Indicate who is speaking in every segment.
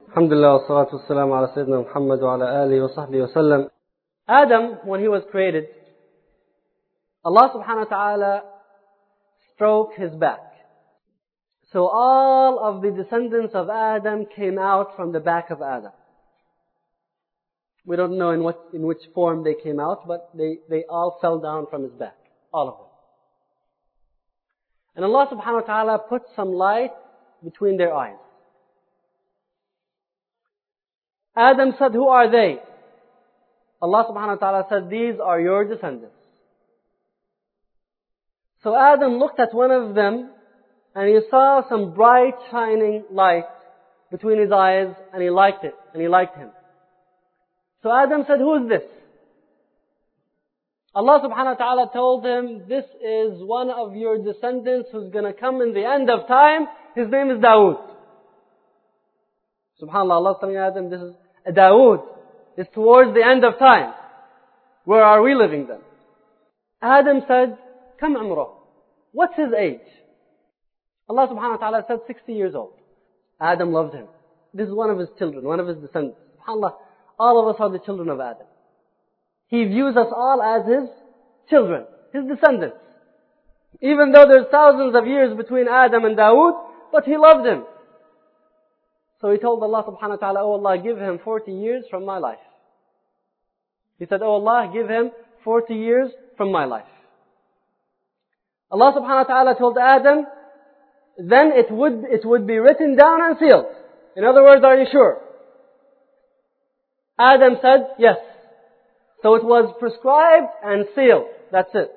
Speaker 1: Alhamdulillah, wassalatu wassalamu ala Sayyidina Muhammad wa ala alihi wa sahbihi wa sallam. Adam, when he was created, Allah subhanahu wa ta'ala stroked his back. So all of the descendants of Adam came out from the back of Adam. We don't know in which form they came out, but they all fell down from his back. All of them. And Allah subhanahu wa ta'ala put some light between their eyes. Adam said, "Who are they?" Allah subhanahu wa ta'ala said, "These are your descendants." So Adam looked at one of them and he saw some bright shining light between his eyes, and he liked it, and he liked him. So Adam said, "Who is this?" Allah subhanahu wa ta'ala told him, "This is one of your descendants who's going to come in the end of time. His name is Dawood." SubhanAllah, Allah is telling Adam, this is Dawood. It's towards the end of time. Where are we living then? Adam said, "Kam umrah?" What's his age? Allah subhanahu wa ta'ala said 60 years old. Adam loved him. This is one of his children, one of his descendants. SubhanAllah, all of us are the children of Adam. He views us all as his children, his descendants. Even though there's thousands of years between Adam and Dawood, but he loved him. So he told Allah subhanahu wa ta'ala, "Oh Allah, give him 40 years from my life." He said, "Oh Allah, give him 40 years from my life." Allah subhanahu wa ta'ala told Adam, "Then it would be written down and sealed." In other words, are you sure? Adam said, "Yes." So it was prescribed and sealed. That's it.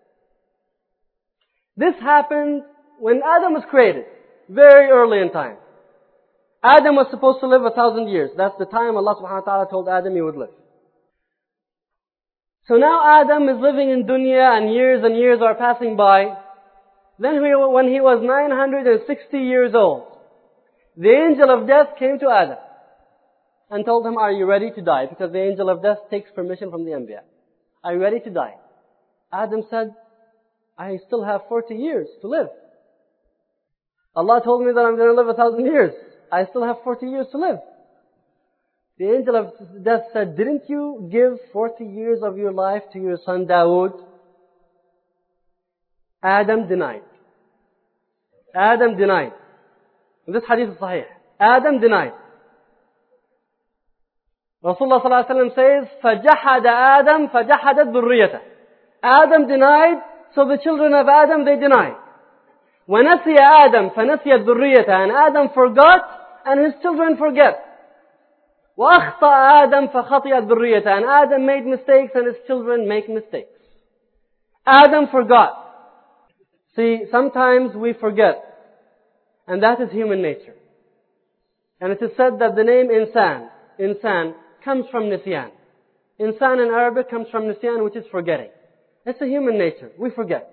Speaker 1: This happened when Adam was created, very early in time. Adam was supposed to live 1,000 years. That's the time Allah subhanahu wa ta'ala told Adam he would live. So now Adam is living in dunya and years are passing by. Then when he was 960 years old, the angel of death came to Adam and told him, "Are you ready to die?" Because the angel of death takes permission from the Anbiya. "Are you ready to die?" Adam said, "I still have 40 years to live. Allah told me that I'm going to live 1,000 years. I still have 40 years to live." The angel of death said, "Didn't you give 40 years of your life to your son Dawood?" Adam denied. Adam denied. This hadith is sahih. Adam denied. Rasulullah sallallahu alaihi wasallam says, فَجَحَدَ آدَمْ فَجَحَدَتْ ذُرِّيَّتَهُ. Adam denied, so the children of Adam, they denied. وَنَسِيَ آدَمْ فَنَسِيَتْ ذُرِّيَّتَهُ. And Adam forgot, and his children forget. وَأَخْطَأَ آدَمْ فَخَطِيَتْ ذُرِّيَّتَهُ. And Adam made mistakes, and his children make mistakes. Adam forgot. See, sometimes we forget. And that is human nature. And it is said that the name insan, comes from nisyan. Insan in Arabic comes from nisyan, which is forgetting. It's a human nature. We forget.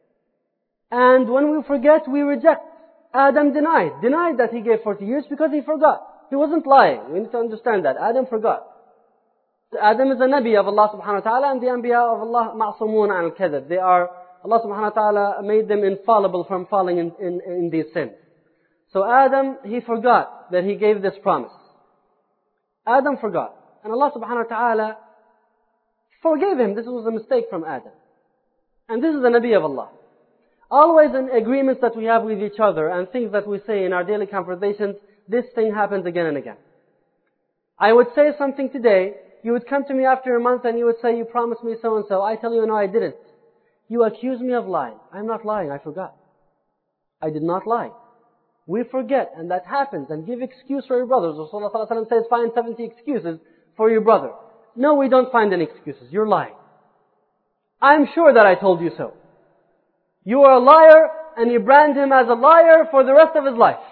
Speaker 1: And when we forget, we reject. Adam denied that he gave 40 years because he forgot. He wasn't lying. We need to understand that. Adam forgot. Adam is a Nabi of Allah subhanahu wa ta'ala, and the Anbiya of Allah ma'sumun an al-kadhib. They are, Allah subhanahu wa ta'ala made them infallible from falling in these sins. So Adam, he forgot that he gave this promise. Adam forgot. And Allah subhanahu wa ta'ala forgave him. This was a mistake from Adam. And this is the Nabi of Allah. Always in agreements that we have with each other and things that we say in our daily conversations, this thing happens again and again. I would say something today, you would come to me after a month and you would say, "You promised me so and so." I tell you, "No, I didn't." You accuse me of lying. I'm not lying, I forgot. I did not lie. We forget, and that happens, and give excuse for your brothers. Rasulullah says, "Find 70 excuses for your brother." No, we don't find any excuses. You're lying. I'm sure that I told you so. You are a liar, and you brand him as a liar for the rest of his life.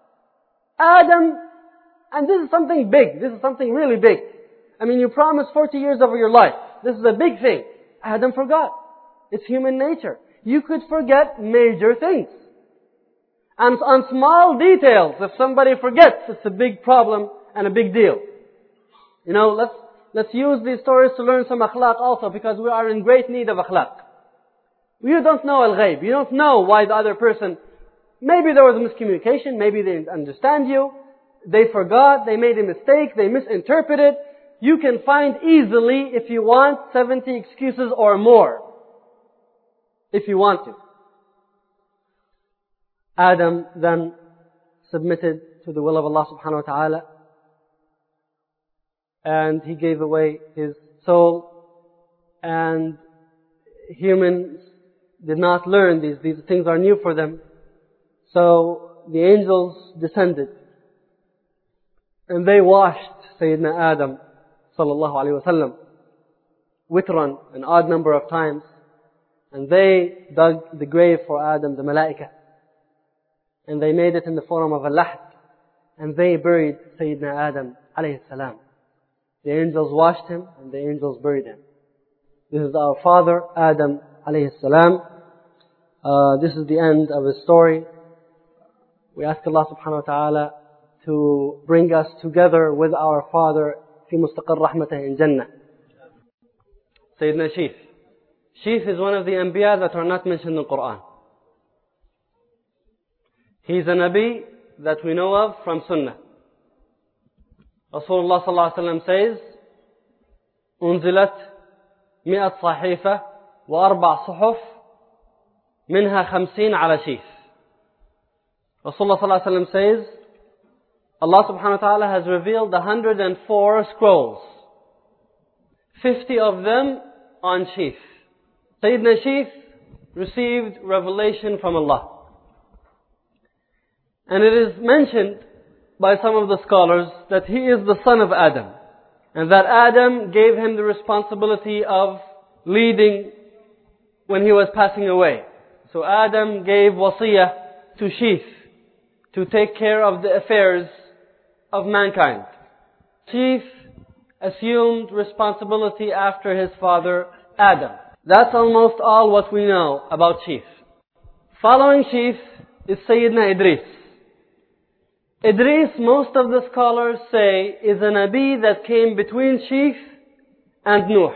Speaker 1: Adam, and this is something big. This is something really big. I mean, you promised 40 years of your life. This is a big thing. Adam forgot. It's human nature. You could forget major things. And on small details, if somebody forgets, it's a big problem and a big deal. You know, let's use these stories to learn some akhlaq also, because we are in great need of akhlaq. You don't know al-ghayb. You don't know why the other person, maybe there was a miscommunication, maybe they didn't understand you, they forgot, they made a mistake, they misinterpreted. You can find easily, if you want, 70 excuses or more. If you want to. Adam then submitted to the will of Allah subhanahu wa ta'ala. And he gave away his soul. And humans did not learn these. These things are new for them. So the angels descended. And they washed Sayyidina Adam sallallahu alayhi wa sallam witran, an odd number of times. And they dug the grave for Adam, the malaika. And they made it in the form of a lahd. And they buried Sayyidina Adam alayhi salam. The angels washed him and the angels buried him. This is our father, Adam alayhi salam. This is the end of his story. We ask Allah subhanahu wa ta'ala to bring us together with our father fi mustaqar rahmatah in Jannah. Sayyidina Shif. Shif is one of the anbiya that are not mentioned in the Quran. He's a Nabi that we know of from Sunnah. Rasulullah sallallahu alaihi wasallam says, "Unzilat 100 صحيفة و4 صحف منها 50 على شيف." Rasulullah sallallahu alaihi wasallam says, Allah subhanahu wa ta'ala has revealed 104 scrolls. 50 of them on Shif. Sayyidina Shif received revelation from Allah. And it is mentioned by some of the scholars that he is the son of Adam. And that Adam gave him the responsibility of leading when he was passing away. So Adam gave wasiyah to Shif to take care of the affairs of mankind. Shif assumed responsibility after his father Adam. That's almost all what we know about Shif. Following Shif is Sayyidina Idris. Idris, most of the scholars say, is a Nabi that came between Shif and Nuh.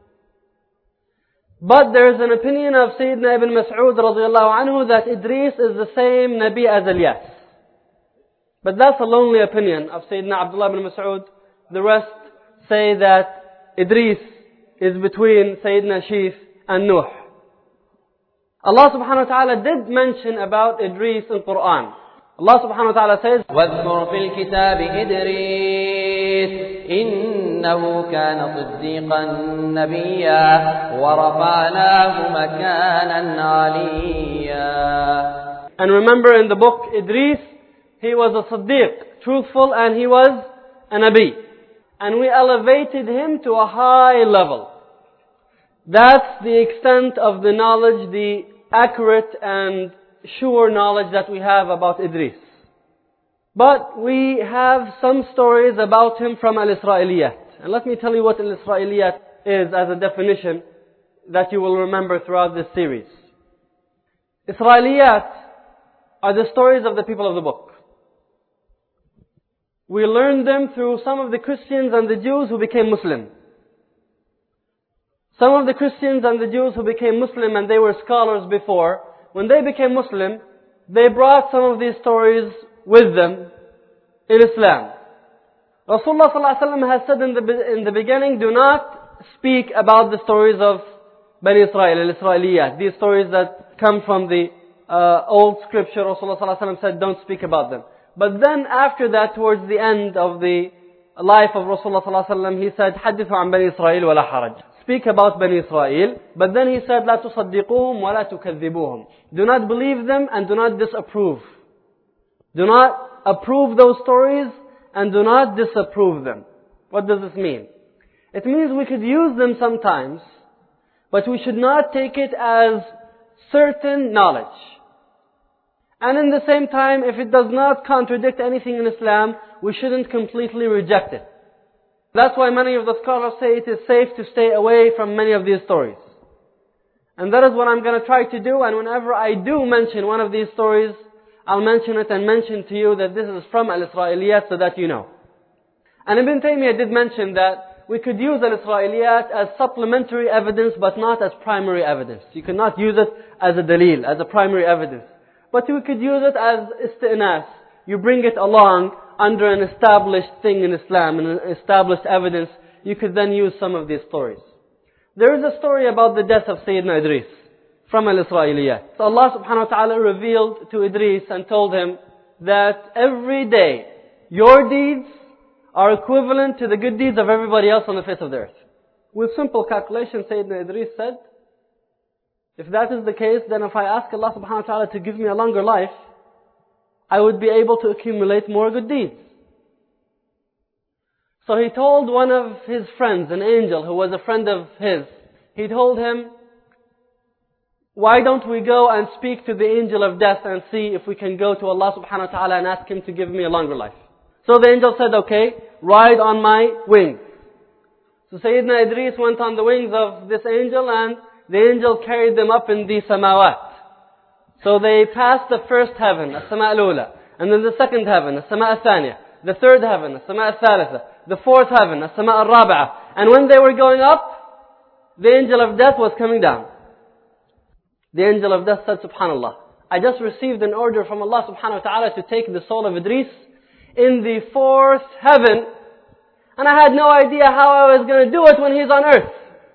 Speaker 1: But there is an opinion of Sayyidina Ibn Mas'ud radiyallahu anhu that Idris is the same Nabi as Ilyas. But that's a lonely opinion of Sayyidina Abdullah ibn Mas'ud. The rest say that Idris is between Sayyidina Shif and Nuh. Allah subhanahu wa ta'ala did mention about Idris in Quran. Allah subhanahu wa ta'ala says,
Speaker 2: واذكر في الكتاب إدريس إنه كان صديقا نبيا ورفعناه مكانا عليا.
Speaker 1: And remember in the book Idris, he was a Siddiq, truthful, and he was a Nabi. And we elevated him to a high level. That's the extent of the knowledge, the accurate and sure knowledge that we have about Idris. But we have some stories about him from Al-Isra'iliyat. And let me tell you what Al-Isra'iliyat is as a definition that you will remember throughout this series. Isra'iliyat are the stories of the people of the book. We learned them through some of the Christians and the Jews who became Muslim. Some of the Christians and the Jews who became Muslim, and they were scholars before, when they became Muslim, they brought some of these stories with them in Islam. Rasulullah sallallahu alaihi wasallam has said in the beginning, do not speak about the stories of Bani Israel, al-Isra'iliyat. These stories that come from the old scripture, Rasulullah sallallahu alaihi wasallam said, don't speak about them. But then after that, towards the end of the life of Rasulullah sallallahu alaihi wasallam, he said, حدثوا عن بني إسرائيل ولا حرج. Speak about Bani Israel. But then he said, لا تصدقوهم ولا تكذبوهم. Do not believe them and do not disapprove. Do not approve those stories and do not disapprove them. What does this mean? It means we could use them sometimes, but we should not take it as certain knowledge. And in the same time, if it does not contradict anything in Islam, we shouldn't completely reject it. That's why many of the scholars say it is safe to stay away from many of these stories. And that is what I'm going to try to do. And whenever I do mention one of these stories, I'll mention it and mention to you that this is from Al-Isra'iliyat so that you know. And Ibn Taymiyyah did mention that we could use Al-Isra'iliyat as supplementary evidence but not as primary evidence. You cannot use it as a dalil, as a primary evidence. But we could use it as isti'nas. You bring it along under an established thing in Islam, an established evidence, you could then use some of these stories. There is a story about the death of Sayyidina Idris from Al-Isra'iliyat. So Allah subhanahu wa ta'ala revealed to Idris and told him that every day your deeds are equivalent to the good deeds of everybody else on the face of the earth. With simple calculation, Sayyidina Idris said, if that is the case, then if I ask Allah subhanahu wa ta'ala to give me a longer life, I would be able to accumulate more good deeds. So he told one of his friends, an angel who was a friend of his, he told him, why don't we go and speak to the angel of death and see if we can go to Allah subhanahu wa ta'ala and ask him to give me a longer life. So the angel said, okay, ride on my wings. So Sayyidina Idris went on the wings of this angel and the angel carried them up in the samawat. So they passed the first heaven, as-sama' al-ula, and then the second heaven, as-sama' al-thaniya, the third heaven, as-sama' al-thalitha, the fourth heaven, as-sama' al-rabi'ah. And when they were going up, the angel of death was coming down. The angel of death said, subhanallah, I just received an order from Allah subhanahu wa ta'ala to take the soul of Idris in the fourth heaven, and I had no idea how I was going to do it when he's on earth.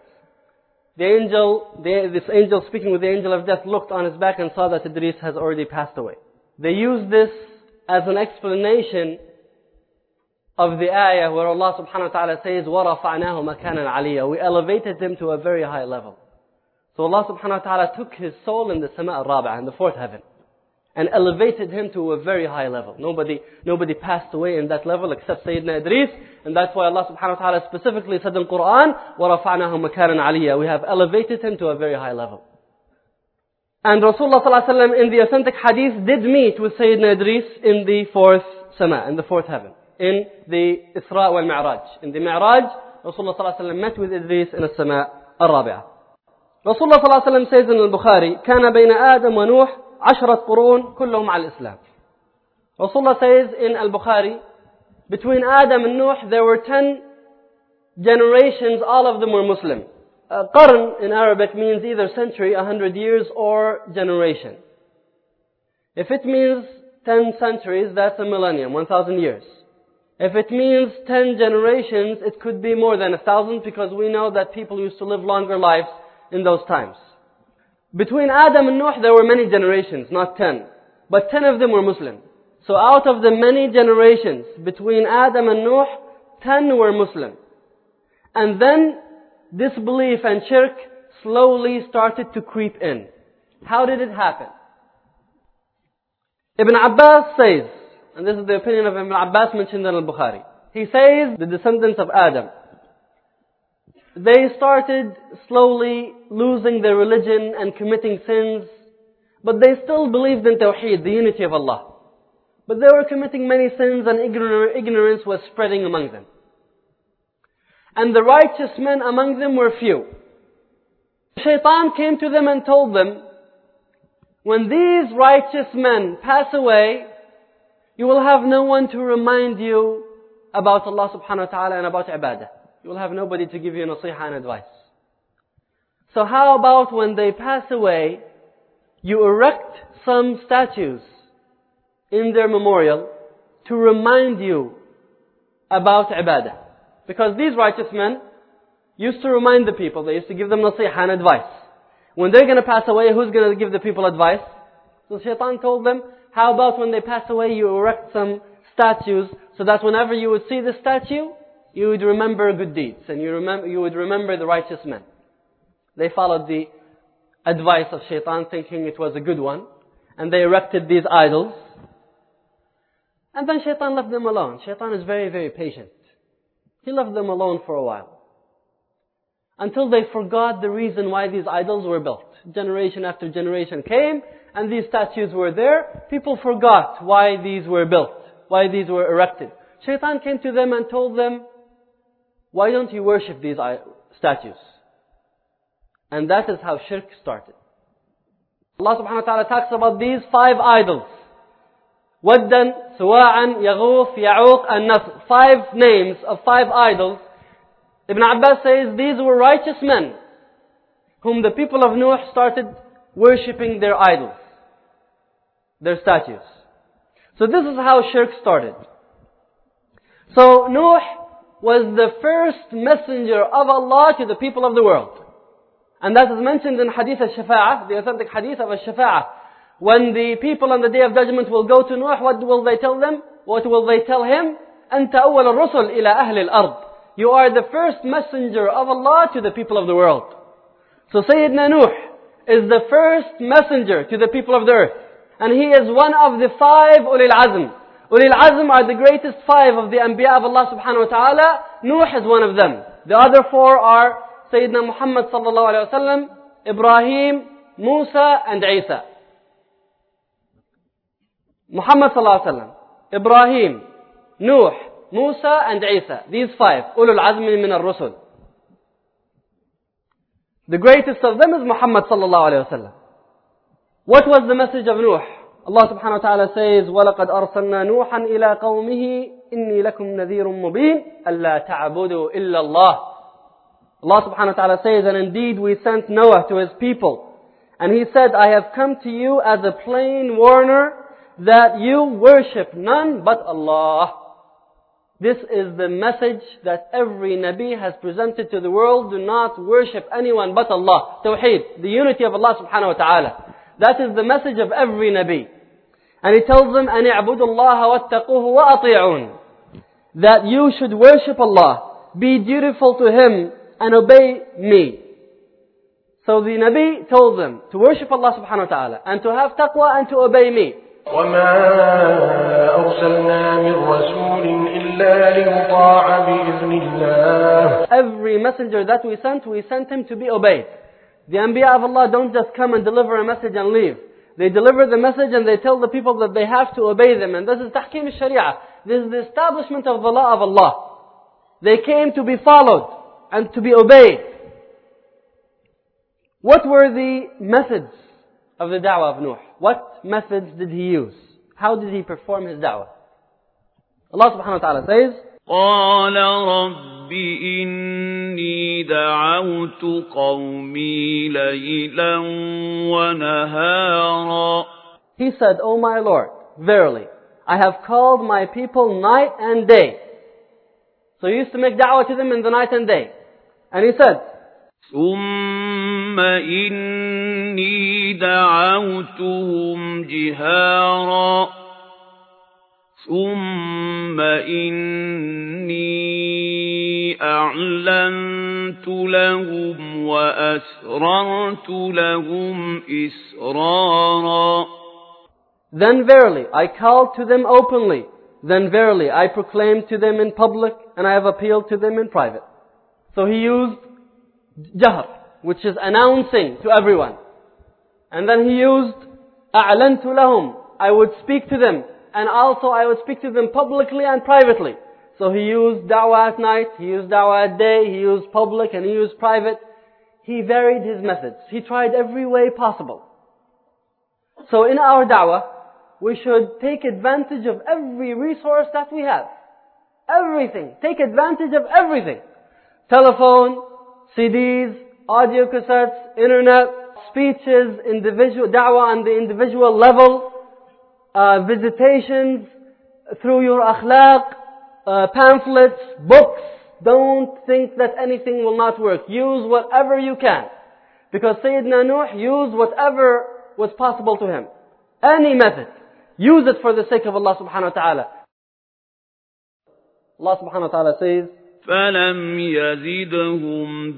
Speaker 1: This angel speaking with the angel of death looked on his back and saw that Idris has already passed away. They used this as an explanation of the ayah where Allah subhanahu wa ta'ala says, وَرَفَعْنَاهُ مَكَانًا عَلِيًّا. We elevated him to a very high level. So Allah subhanahu wa ta'ala took his soul in the sama' al-rabi'ah, in the fourth heaven, and elevated him to a very high level. Nobody passed away in that level except Sayyidina Idris, and that's why Allah subhanahu wa ta'ala specifically said in Quran, وَرَفَعْنَاهُ مَكَانًا عَلِيًّا. We have elevated him to a very high level. And Rasulullah sallallahu alaihi wasallam in the authentic hadith did meet with Sayyidina Idris in the fourth sama', in the fourth heaven, in the Isra wal Mi'raj. In the Mi'raj, Rasulullah sallallahu alaihi wasallam met with Idris in the sama' al-rabi'ah. Rasulullah sallallahu alaihi wasallam says in al-Bukhari, كان بين آدم ونوح 10 قرون كلهم على الإسلام. Rasulullah says in al-Bukhari, between Adam and Nuh there were 10 generations, all of them were Muslim. Qarn in Arabic means either century, 100 years, or generation. If it means 10 centuries, that's a millennium, 1,000 years. If it means 10 generations, it could be more than 1,000, because we know that people used to live longer lives in those times. Between Adam and Nuh there were many generations, not 10. But 10 of them were Muslim. So out of the many generations between Adam and Nuh, 10 were Muslim. And then disbelief and shirk slowly started to creep in. How did it happen? Ibn Abbas says, and this is the opinion of Ibn Abbas mentioned in al-Bukhari. He says the descendants of Adam, they started slowly losing their religion and committing sins, but they still believed in Tawheed, the unity of Allah. But they were committing many sins and ignorance was spreading among them. And the righteous men among them were few. Shaitan came to them and told them, when these righteous men pass away, you will have no one to remind you about Allah subhanahu wa ta'ala and about ibadah. You will have nobody to give you nasiha and advice. So how about when they pass away, you erect some statues in their memorial to remind you about ibadah. Because these righteous men used to remind the people, they used to give them nasiha and advice. When they're going to pass away, who's going to give the people advice? So Shaitan told them, how about when they pass away, you erect some statues so that whenever you would see the statue, you would remember good deeds and you would remember the righteous men. They followed the advice of Shaitan, thinking it was a good one, and they erected these idols. And then Shaitan left them alone. Shaitan is very, very patient. He left them alone for a while, until they forgot the reason why these idols were built. Generation after generation came, and these statues were there. People forgot why these were built, why these were erected. Shaitan came to them and told them, why don't you worship these statues? And that is how shirk started. Allah subhanahu wa ta'ala talks about these 5 idols. Waddan, Suwa'an, Yaghuf, Ya'uq, and Nasr. 5 names of 5 idols. Ibn Abbas says these were righteous men whom the people of Nuh started worshipping their idols, their statues. So this is how shirk started. Now, Nuh was the first messenger of Allah to the people of the world. And that is mentioned in Hadith al-Shafa'ah, the authentic Hadith of al-Shafa'ah. When the people on the Day of Judgment will go to Nuh, what will they tell them? What will they tell him? أنت أول الرسل إلى أهل الأرض. You are the first messenger of Allah to the people of the world. So Sayyidina Nuh is the first messenger to the people of the earth. And he is one of the 5 Ulil Azm. Ulil Azm are the greatest 5 of the Anbiya of Allah subhanahu wa ta'ala. Nuh is one of them. The other 4 are Sayyidina Muhammad sallallahu alayhi wa sallam, Ibrahim, Musa and Isa. Muhammad sallallahu alayhi wa sallam, Ibrahim, Nuh, Musa and Isa. These 5. Ulul Azmi min al-Rusul. The greatest of them is Muhammad sallallahu alayhi wa sallam. What was the message of Nuh? Allah subhanahu wa ta'ala says, وَلَقَدْ أَرْسَلْنَا نُوحًا إِلَىٰ قَوْمِهِ إِنِّي لَكُمْ نَذِيرٌ مُبِينٌ أَلَّا تَعْبُدُوا إِلَّا اللَّهِ. Allah subhanahu wa ta'ala says, and indeed we sent Noah to his people. And he said, I have come to you as a plain warner that you worship none but Allah. This is the message that every Nabi has presented to the world. Do not worship anyone but Allah. Tawheed, the unity of Allah subhanahu wa ta'ala. That is the message of every Nabi. And he tells them, أَنِ اعْبُدُوا اللَّهَ وَاتَّقُوهُ وَأَطِيعُونَ. That you should worship Allah, be dutiful to Him, and obey me. So the Nabi told them to worship Allah subhanahu wa ta'ala, and to have taqwa and to obey me.
Speaker 3: وَمَا أَرْسَلْنَا مِنْ رَسُولٍ إِلَّا لِيُطَاعَ بِإِذْنِ اللَّهِ.
Speaker 1: Every messenger that we sent him to be obeyed. The Anbiya of Allah don't just come and deliver a message and leave. They deliver the message and they tell the people that they have to obey them. And this is tahkim al-sharia. This is the establishment of the law of Allah. They came to be followed and to be obeyed. What were the methods of the da'wah of Nuh? What methods did he use? How did he perform his da'wah? Allah subhanahu wa ta'ala says,
Speaker 4: قال رب إني دعوت قومي ليلا ونهارا.
Speaker 1: He said, O my Lord, verily, I have called my people night and day. So he used to make da'wah to them in the night and day. And he said,
Speaker 4: ثم إني دعوتهم جهارا ثم إني أعلنت لهم وأسررت لهم إسرارا.
Speaker 1: Then verily I called to them openly. Then verily I proclaimed to them in public, and I have appealed to them in private. So he used jahr, which is announcing to everyone. And then he used أعلنت لهم. I would speak to them. And also I would speak to them publicly and privately. So he used da'wah at night, he used da'wah at day, he used public and he used private. He varied his methods. He tried every way possible. So in our da'wah, we should take advantage of every resource that we have. Everything. Take advantage of everything. Telephone, CDs, audio cassettes, internet, speeches, individual da'wah on the individual level, visitations through your akhlaq, pamphlets, books. Don't think that anything will not work. Use whatever you can. Because Sayyidina Nuh used whatever was possible to him. Any method. Use it for the sake of Allah subhanahu wa ta'ala. Allah subhanahu wa ta'ala says,
Speaker 4: فَلَمْ يَزِدْهُمْ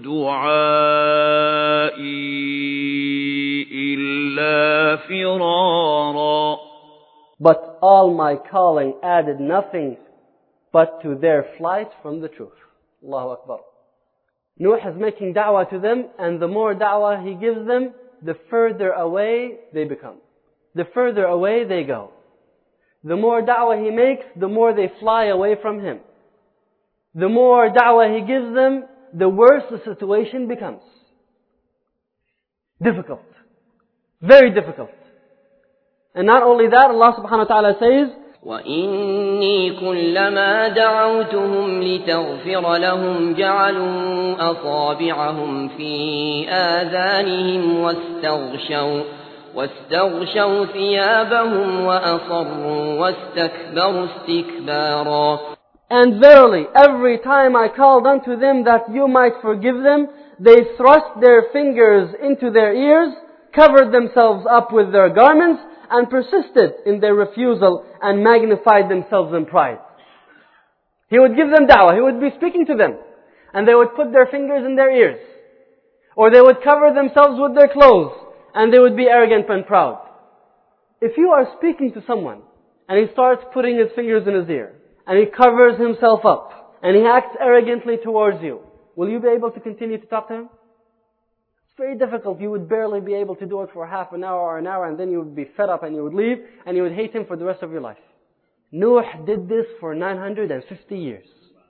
Speaker 4: دُعَائِي إِلَّا فِرَارًا.
Speaker 1: But all my calling added nothing but to their flight from the truth. Allahu Akbar. Nuh is making da'wah to them, and the more da'wah he gives them, the further away they become. The further away they go. The more da'wah he makes, the more they fly away from him. The more da'wah he gives them, the worse the situation becomes. Difficult. Very difficult. And not only that, Allah subhanahu wa ta'ala says,
Speaker 2: وَإِنِّي كُلَّمَا دَعَوْتُهُمْ لِتَغْفِرَ لَهُمْ جَعَلُوا أَصَابِعَهُمْ فِي آذَانِهِمْ واستغشوا ثيابهم وأصروا واستكبروا استكبارا.
Speaker 1: And verily, every time I called unto them that you might forgive them, they thrust their fingers into their ears, covered themselves up with their garments, and persisted in their refusal and magnified themselves in pride. He would give them da'wah, he would be speaking to them, and they would put their fingers in their ears, or they would cover themselves with their clothes, and they would be arrogant and proud. If you are speaking to someone, and he starts putting his fingers in his ear, and he covers himself up, and he acts arrogantly towards you, will you be able to continue to talk to him? It's very difficult. You would barely be able to do it for half an hour or an hour, and then you would be fed up and you would leave, and you would hate him for the rest of your life. Nuh did this for 950 years.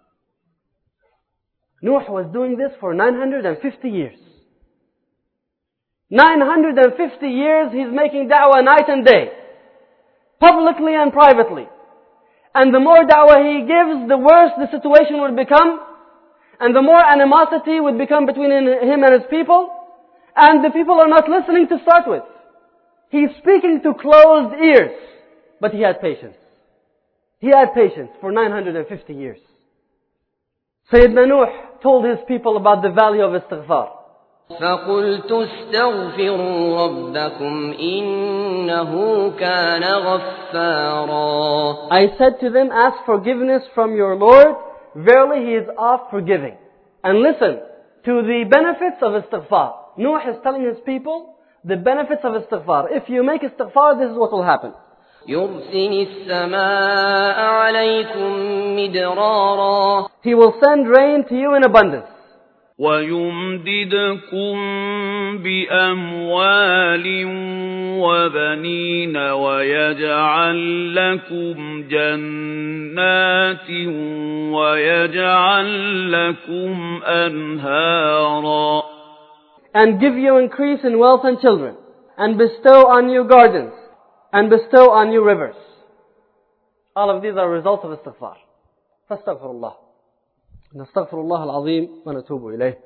Speaker 1: Nuh was doing this for 950 years. 950 years he's making da'wah night and day, publicly and privately. And the more da'wah he gives, the worse the situation would become, and the more animosity would become between him and his people, and the people are not listening to start with. He's speaking to closed ears, but he had patience. He had patience for 950 years. Sayyidina Nuh told his people about the value of istighfar.
Speaker 2: فَقُلْتُ اسْتَغْفِرُوا رَبَّكُمْ إِنَّهُ كَانَ غَفَّارًا.
Speaker 1: I said to them, ask forgiveness from your Lord. Verily He is oft forgiving. And listen to the benefits of istighfar. Nuh is telling his people the benefits of istighfar. If you make istighfar, this is what will happen.
Speaker 2: يُرْسِلِ السَّمَاءَ عَلَيْكُمْ مِدْرَارًا.
Speaker 1: He will send rain to you in abundance.
Speaker 4: وَيُمْدِدْكُمْ بِأَمْوَالٍ وَبَنِينَ وَيَجْعَلْ لَكُمْ جَنَّاتٍ وَيَجْعَلْ لَكُمْ أَنْهَارًا.
Speaker 1: And give you increase in wealth and children, and bestow on you gardens, and bestow on you rivers. All of these are results of istighfar. فاستغفرullah. Nastaghfirullah al-azim wa natubu ilayh.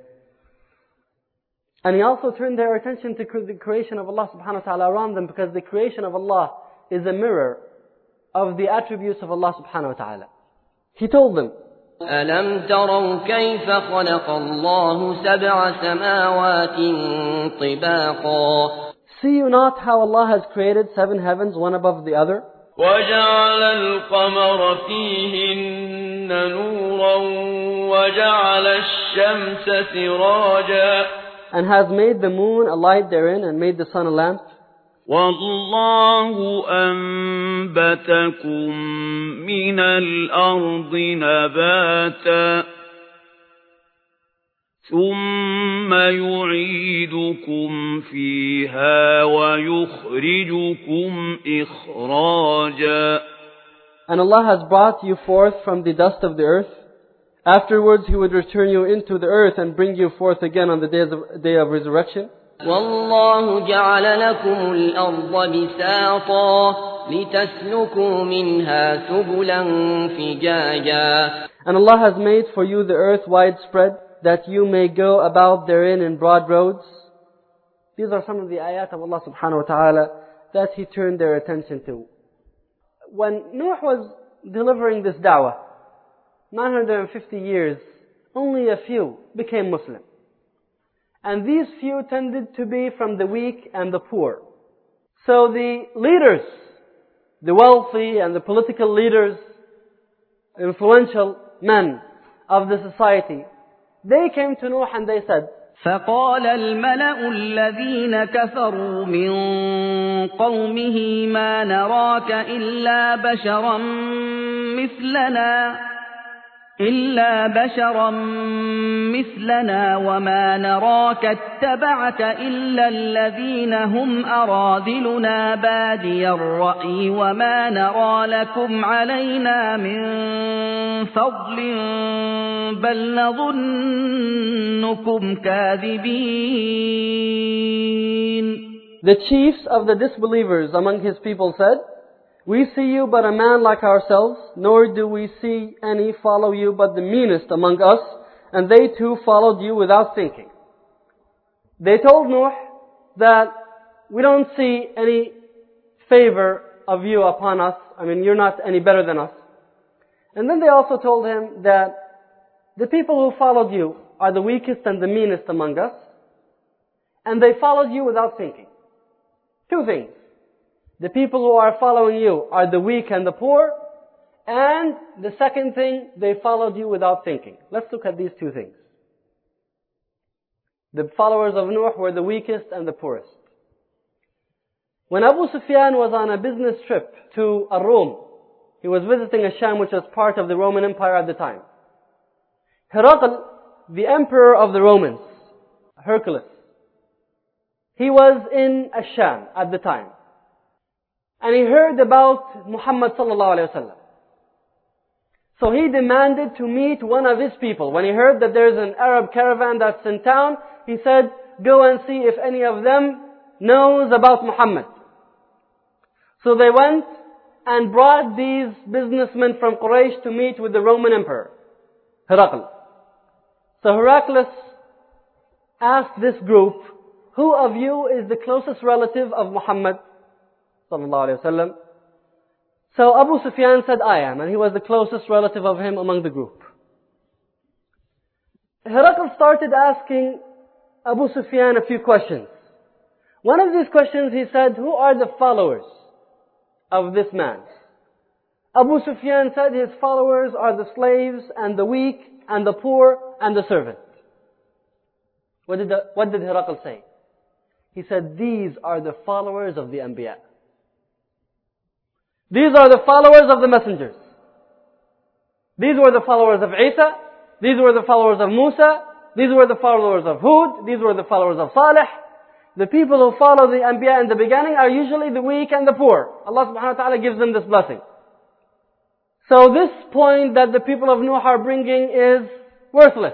Speaker 1: And he also turned their attention to the creation of Allah subhanahu wa ta'ala around them, because the creation of Allah is a mirror of the attributes of Allah subhanahu wa ta'ala. He told them,
Speaker 2: أَلَمْ تَرَوْا كَيْفَ خَلَقَ اللَّهُ سَبْعَ سَمَاوَاتٍ طِبَاقًا.
Speaker 1: See you not how Allah has created 7 heavens, one above the other?
Speaker 5: وَجَعَلَ الْقَمَرَ فِيهِنَّ نُورًا وَجَعَلَ الشَّمْسَ سِرَاجًا.
Speaker 1: And has made the moon a light therein, and made the sun a lamp.
Speaker 4: وَاللَّهُ أَنبَتَكُم مِّنَ الْأَرْضِ نَبَاتًا ثُمَّ يُعِيدُكُمْ فِيهَا وَيُخْرِجُكُمْ إِخْرَاجًا.
Speaker 1: And Allah has brought you forth from the dust of the earth. Afterwards He would return you into the earth and bring you forth again on the day of resurrection.
Speaker 2: وَاللَّهُ جَعَلَ لَكُمُ الْأَرْضَ بِسَاطًا لِتَسْلُكُوا مِنْهَا سُبُلًا فِجَاجًا.
Speaker 1: And Allah has made for you the earth widespread, that you may go about therein in broad roads. These are some of the ayat of Allah subhanahu wa ta'ala that He turned their attention to. When Nuh was delivering this da'wah, 950 years, only a few became Muslim. And these few tended to be from the weak and the poor. So the leaders, the wealthy and the political leaders, influential men of the society, they came to Nuh and they said,
Speaker 6: فقال الملأ الذين كفروا من قومه ما نراك إلا بشرا مثلنا وما نراك اتبعك إلا الذين هم أراذلنا بادي الرأي وما نرى لكم علينا من فضل بل نظنكم كاذبين.
Speaker 1: The chiefs of the disbelievers among his people said, we see you but a man like ourselves, nor do we see any follow you but the meanest among us, and they too followed you without thinking. They told Nuh that we don't see any favor of you upon us. I mean, you're not any better than us. And then they also told him that the people who followed you are the weakest and the meanest among us, and they followed you without thinking. Two things. The people who are following you are the weak and the poor, and the second thing, they followed you without thinking. Let's look at these two things. The followers of Nuh were the weakest and the poorest. When Abu Sufyan was on a business trip to Rome, he was visiting Asham, which was part of the Roman Empire at the time. Herakl, the emperor of the Romans, Hercules, he was in Asham at the time. And he heard about Muhammad sallallahu alayhi wa sallam. So he demanded to meet one of his people. When he heard that there's an Arab caravan that's in town, he said, go and see if any of them knows about Muhammad. So they went and brought these businessmen from Quraysh to meet with the Roman Emperor, Herakl. So Heraclius asked this group, who of you is the closest relative of Muhammad sallallahu alaihi wasallam? So Abu Sufyan said, I am, and he was the closest relative of him among the group. Herakl started asking Abu Sufyan a few questions. One of these questions he said, who are the followers of this man? Abu Sufyan said his followers are the slaves and the weak and the poor and the servant. What did Herakl say? He said, these are the followers of the Anbiya. These are the followers of the messengers. These were the followers of Isa. These were the followers of Musa. These were the followers of Hud. These were the followers of Salih. The people who follow the Anbiya in the beginning are usually the weak and the poor. Allah subhanahu wa ta'ala gives them this blessing. So this point that the people of Nuh are bringing is worthless.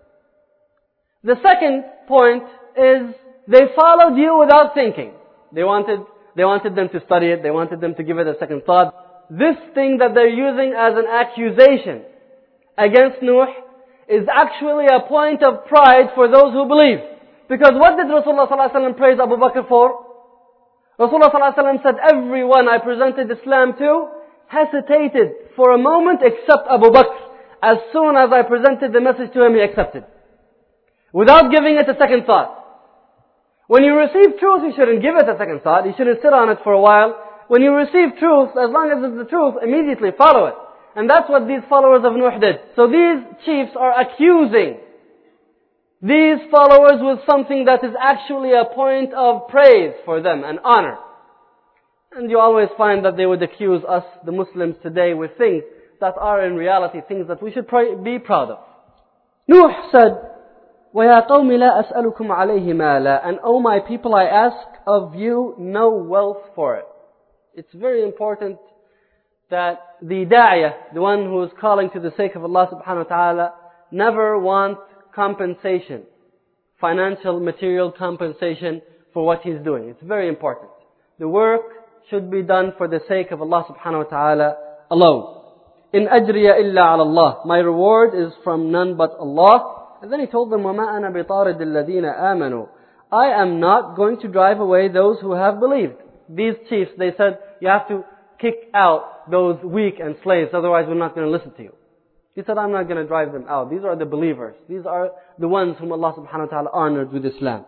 Speaker 1: The second point is they followed you without thinking. They wanted them to study it. They wanted them to give it a second thought. This thing that they're using as an accusation against Nuh is actually a point of pride for those who believe. Because what did Rasulullah ﷺ praise Abu Bakr for? Rasulullah ﷺ said, everyone I presented Islam to hesitated for a moment except Abu Bakr. As soon as I presented the message to him, he accepted. Without giving it a second thought. When you receive truth, you shouldn't give it a second thought. You shouldn't sit on it for a while. When you receive truth, as long as it's the truth, immediately follow it. And that's what these followers of Nuh did. So these chiefs are accusing these followers with something that is actually a point of praise for them and honor. And you always find that they would accuse us, the Muslims today, with things that are in reality things that we should be proud of. Nuh said, وَيَا قَوْمِ لَا أَسْأَلُكُمْ عَلَيْهِ مَالًا. And O my people, I ask of you no wealth for it. It's very important that the da'iyah, the one who is calling to the sake of Allah subhanahu wa ta'ala, never want compensation, financial, material compensation for what he's doing. It's very important. The work should be done for the sake of Allah subhanahu wa ta'ala alone. In ajriya illa ala Allah. My reward is from none but Allah. And then he told them, وَمَا أَنَا بِطَارِدِ الَّذِينَ آمَنُوا. I am not going to drive away those who have believed. These chiefs, they said, you have to kick out those weak and slaves, otherwise we're not going to listen to you. He said, I'm not going to drive them out. These are the believers. These are the ones whom Allah subhanahu wa ta'ala honored with Islam.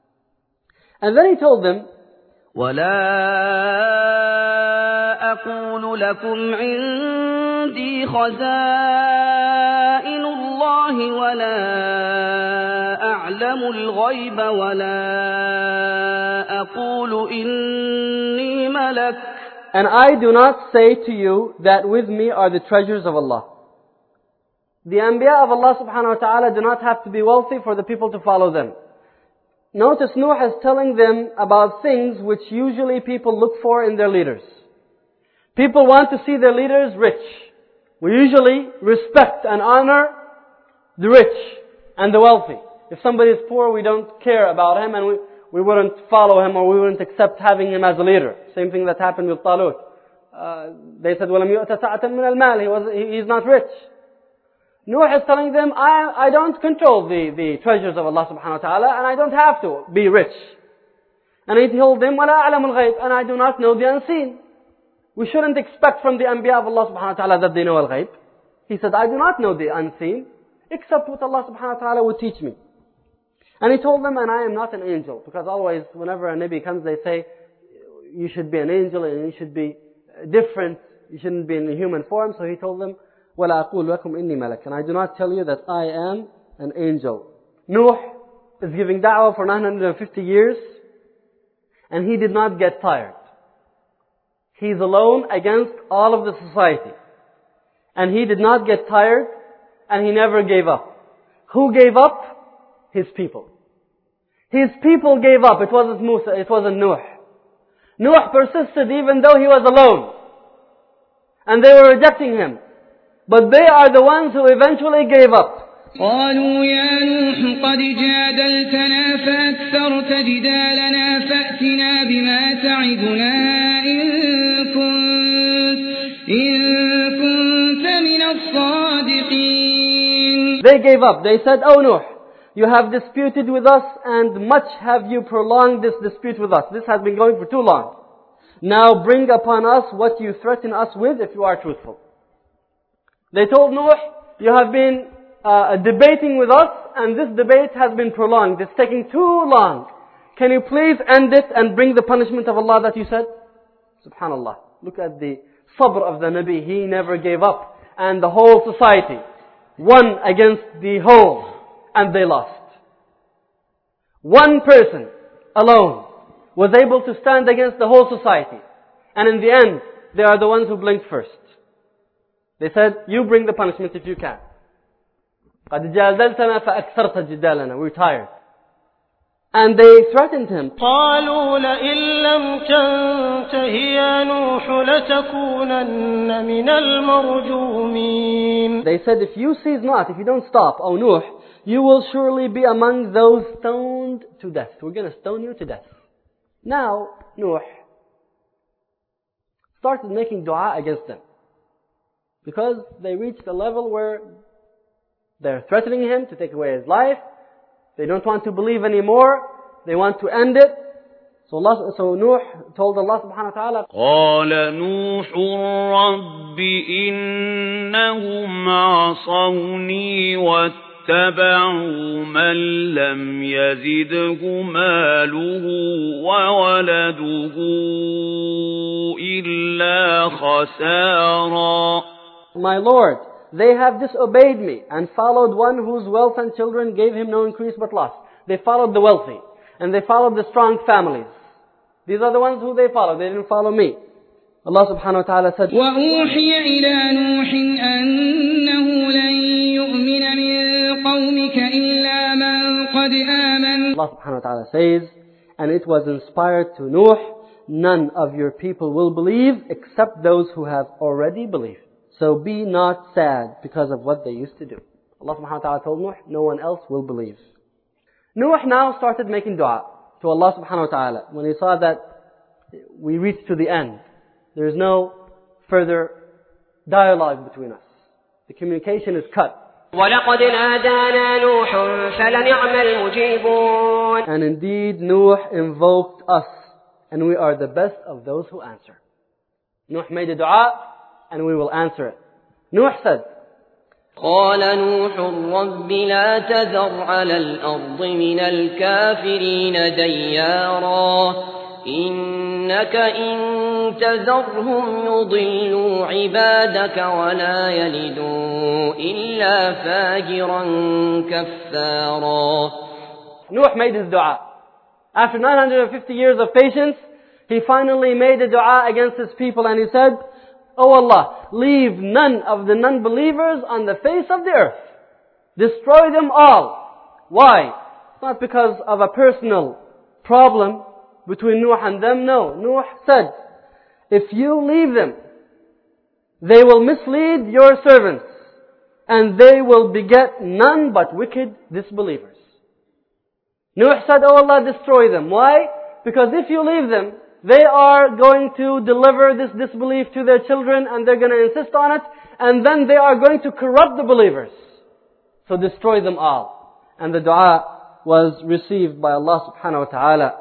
Speaker 1: And then he told them,
Speaker 6: وَلَا أَقُولُ لَكُمْ عِنْدِي خَزَائِنُ اللَّهِ وَلَا أَعْلَمُ الْغَيْبَ وَلَا أَقُولُ إِنِّي مَلَكٌ.
Speaker 1: And I do not say to you that with me are the treasures of Allah. The Anbiya of Allah subhanahu wa ta'ala do not have to be wealthy for the people to follow them. Notice Nuh is telling them about things which usually people look for in their leaders. People want to see their leaders rich. We usually respect and honor the rich and the wealthy. If somebody is poor, we don't care about him and we wouldn't follow him or we wouldn't accept having him as a leader. Same thing that happened with Talut. They said, وَلَمْ يُؤْتَ سَعَةً مِنَ الْمَالِ. He's not rich. Nuh is telling them, I don't control the treasures of Allah subhanahu wa ta'ala and I don't have to be rich. And he told them, وَلَا أَعْلَمُ الْغَيْبِ. And I do not know the unseen. We shouldn't expect from the Anbiya of Allah subhanahu wa ta'ala that they know al-ghayb. He said, I do not know the unseen, except what Allah subhanahu wa ta'ala would teach me. And he told them, and I am not an angel. Because always, whenever a Nabi comes, they say, you should be an angel and you should be different. You shouldn't be in a human form. So he told them, وَلَا أَقُولُ لَكُمْ إِنِّي مَلَكٌ. And I do not tell you that I am an angel. Nuh is giving da'wah for 950 years. And he did not get tired. He's alone against all of the society. And he did not get tired. And he never gave up. Who gave up? His people. His people gave up. It wasn't Musa, it wasn't Nuh. Nuh persisted even though he was alone. And they were rejecting him. But they are the ones who eventually gave up.
Speaker 7: قالوا يا نوح قد جادلتنا فأكثرت جدالنا فأتنا بما تعدنا إن كنت من الصادقين.
Speaker 1: They gave up. They said, Oh Nuh, you have disputed with us and much have you prolonged this dispute with us. This has been going for too long. Now bring upon us what you threaten us with if you are truthful. They told Nuh, you have been debating with us and this debate has been prolonged. It's taking too long. Can you please end it and bring the punishment of Allah that you said? Subhanallah. Look at the sabr of the Nabi. He never gave up. And the whole society won against the whole. And they lost. One person alone was able to stand against the whole society. And in the end, they are the ones who blinked first. They said, you bring the punishment if you can. قَدْ جَادَلْتَنَا فَأَكْثَرْتَ جِدَالَنَا. We're tired. And they threatened him.
Speaker 3: قالوا لئن لم تنته يا نوح لتكونن من المرجومين.
Speaker 1: They said, if you cease not, if you don't stop, O Nuh, you will surely be among those stoned to death. We're going to stone you to death. Now, Nuh started making dua against them. Because they reached a level where they're threatening him to take away his life. They don't want to believe anymore. They want to end it. So Nuh told Allah subhanahu wa ta'ala,
Speaker 4: قال نوح رب إنهم عصوني واتبعوا من لم يزده ماله وولده إلا خسارا.
Speaker 1: My Lord, they have disobeyed me and followed one whose wealth and children gave him no increase but loss. They followed the wealthy and they followed the strong families. These are the ones who they followed. They didn't follow me. Allah subhanahu wa ta'ala said,
Speaker 7: وأوحي إلى نوح أنه لن يؤمن من قومك إلا من قد آمن.
Speaker 1: Allah subhanahu wa ta'ala says, and it was inspired to Nuh, none of your people will believe except those who have already believed. So be not sad because of what they used to do. Allah subhanahu wa ta'ala told Nuh, no one else will believe. Nuh now started making dua to Allah subhanahu wa ta'ala. When he saw that we reached to the end, there is no further dialogue between us. The communication is cut.
Speaker 2: وَلَقَدْ نَادَانَا نُوحٌ فَلَنِعْمَ الْمُجِيبُونَ.
Speaker 1: And indeed Nuh invoked us, and we are the best of those who answer. Nuh made a dua, and we will answer it. Nuh said,
Speaker 2: قال نوح رب لا تذر على الأرض من الكافرين ديارا إنك إن تذرهم يضلوا عبادك ولا يلدوا إلا فاجرا كفارا.
Speaker 1: Nuh made his dua. After 950 years of patience, he finally made a dua against his people and he said, Oh Allah, leave none of the non-believers on the face of the earth. Destroy them all. Why? It's not because of a personal problem between Nuh and them. No. Nuh said, if you leave them, they will mislead your servants and they will beget none but wicked disbelievers. Nuh said, Oh Allah, destroy them. Why? Because if you leave them, they are going to deliver this disbelief to their children and they're going to insist on it, and then they are going to corrupt the believers. So destroy them all. And the dua was received by Allah subhanahu wa ta'ala.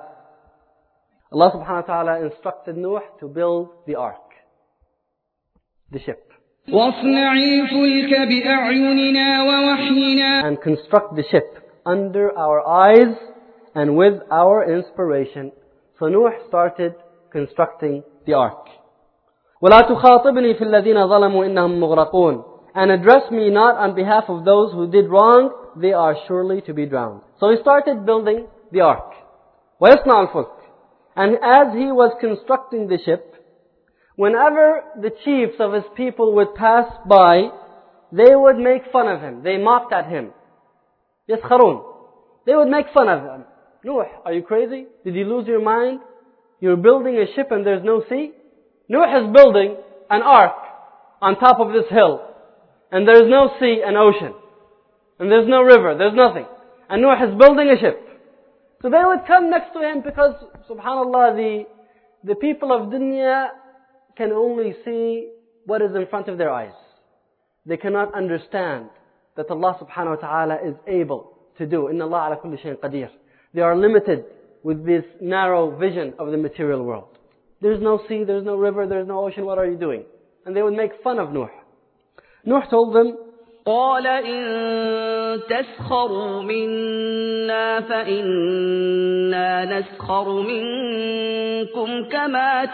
Speaker 1: Allah subhanahu wa ta'ala instructed Nuh to build the ark, the ship.
Speaker 7: واصنع الفلك بأعيننا ووحينا
Speaker 1: and construct the ship under our eyes and with our inspiration. So Nuh started constructing the ark. وَلَا تُخَاطِبْنِي فِي الَّذِينَ ظَلَمُوا إِنَّهُمْ مُغْرَقُونَ. And address me not on behalf of those who did wrong, they are surely to be drowned. So he started building the ark. وَيَصْنَعُ الْفُلْكَ. And as he was constructing the ship, whenever the chiefs of his people would pass by, they would make fun of him. They mocked at him. يَسْخَرُونَ. They would make fun of him. Nuh, are you crazy? Did you lose your mind? You're building a ship and there's no sea? Nuh is building an ark on top of this hill. And there's no sea and ocean. And there's no river, there's nothing. And Nuh is building a ship. So they would come next to him because, subhanallah, the people of dunya can only see what is in front of their eyes. They cannot understand that Allah subhanahu wa ta'ala is able to do. Inna Allah ala kulli shayin qadir. They are limited with this narrow vision of the material world. There's no sea, there's no river, there's no ocean, what are you doing? And they would make fun of Nuh. Nuh told them,
Speaker 6: قال إن تسخروا منا فإنا نسخر منكم كما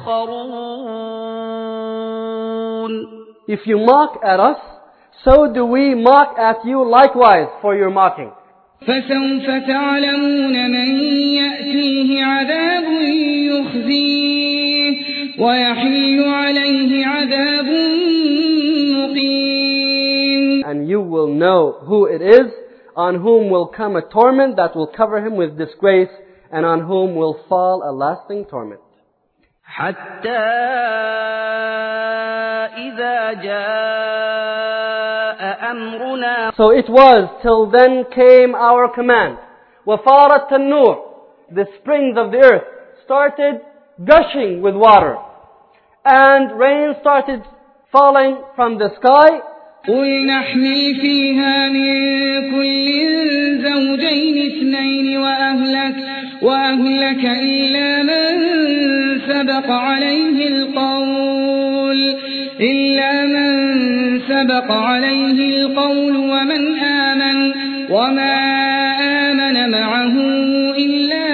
Speaker 6: تسخرون.
Speaker 1: If you mock at us, so do we mock at you likewise for your mocking.
Speaker 7: فسوف تعلمون من يأتيه عذاب يخزيه ويحل عليه عذاب مقيم.
Speaker 1: And you will know who it is on whom will come a torment that will cover him with disgrace and on whom will fall a lasting torment.
Speaker 6: حتى إذا جاء أمرنا.
Speaker 1: So it was till then came our command. وَفَارَتْ النُّورِ. The springs of the earth started gushing with water. And rain started falling from the sky.
Speaker 7: قل نحمل فيها من كل زوجين اثنين وأهلك إلا من سبق عليه القول ومن آمن وما آمن معه إلا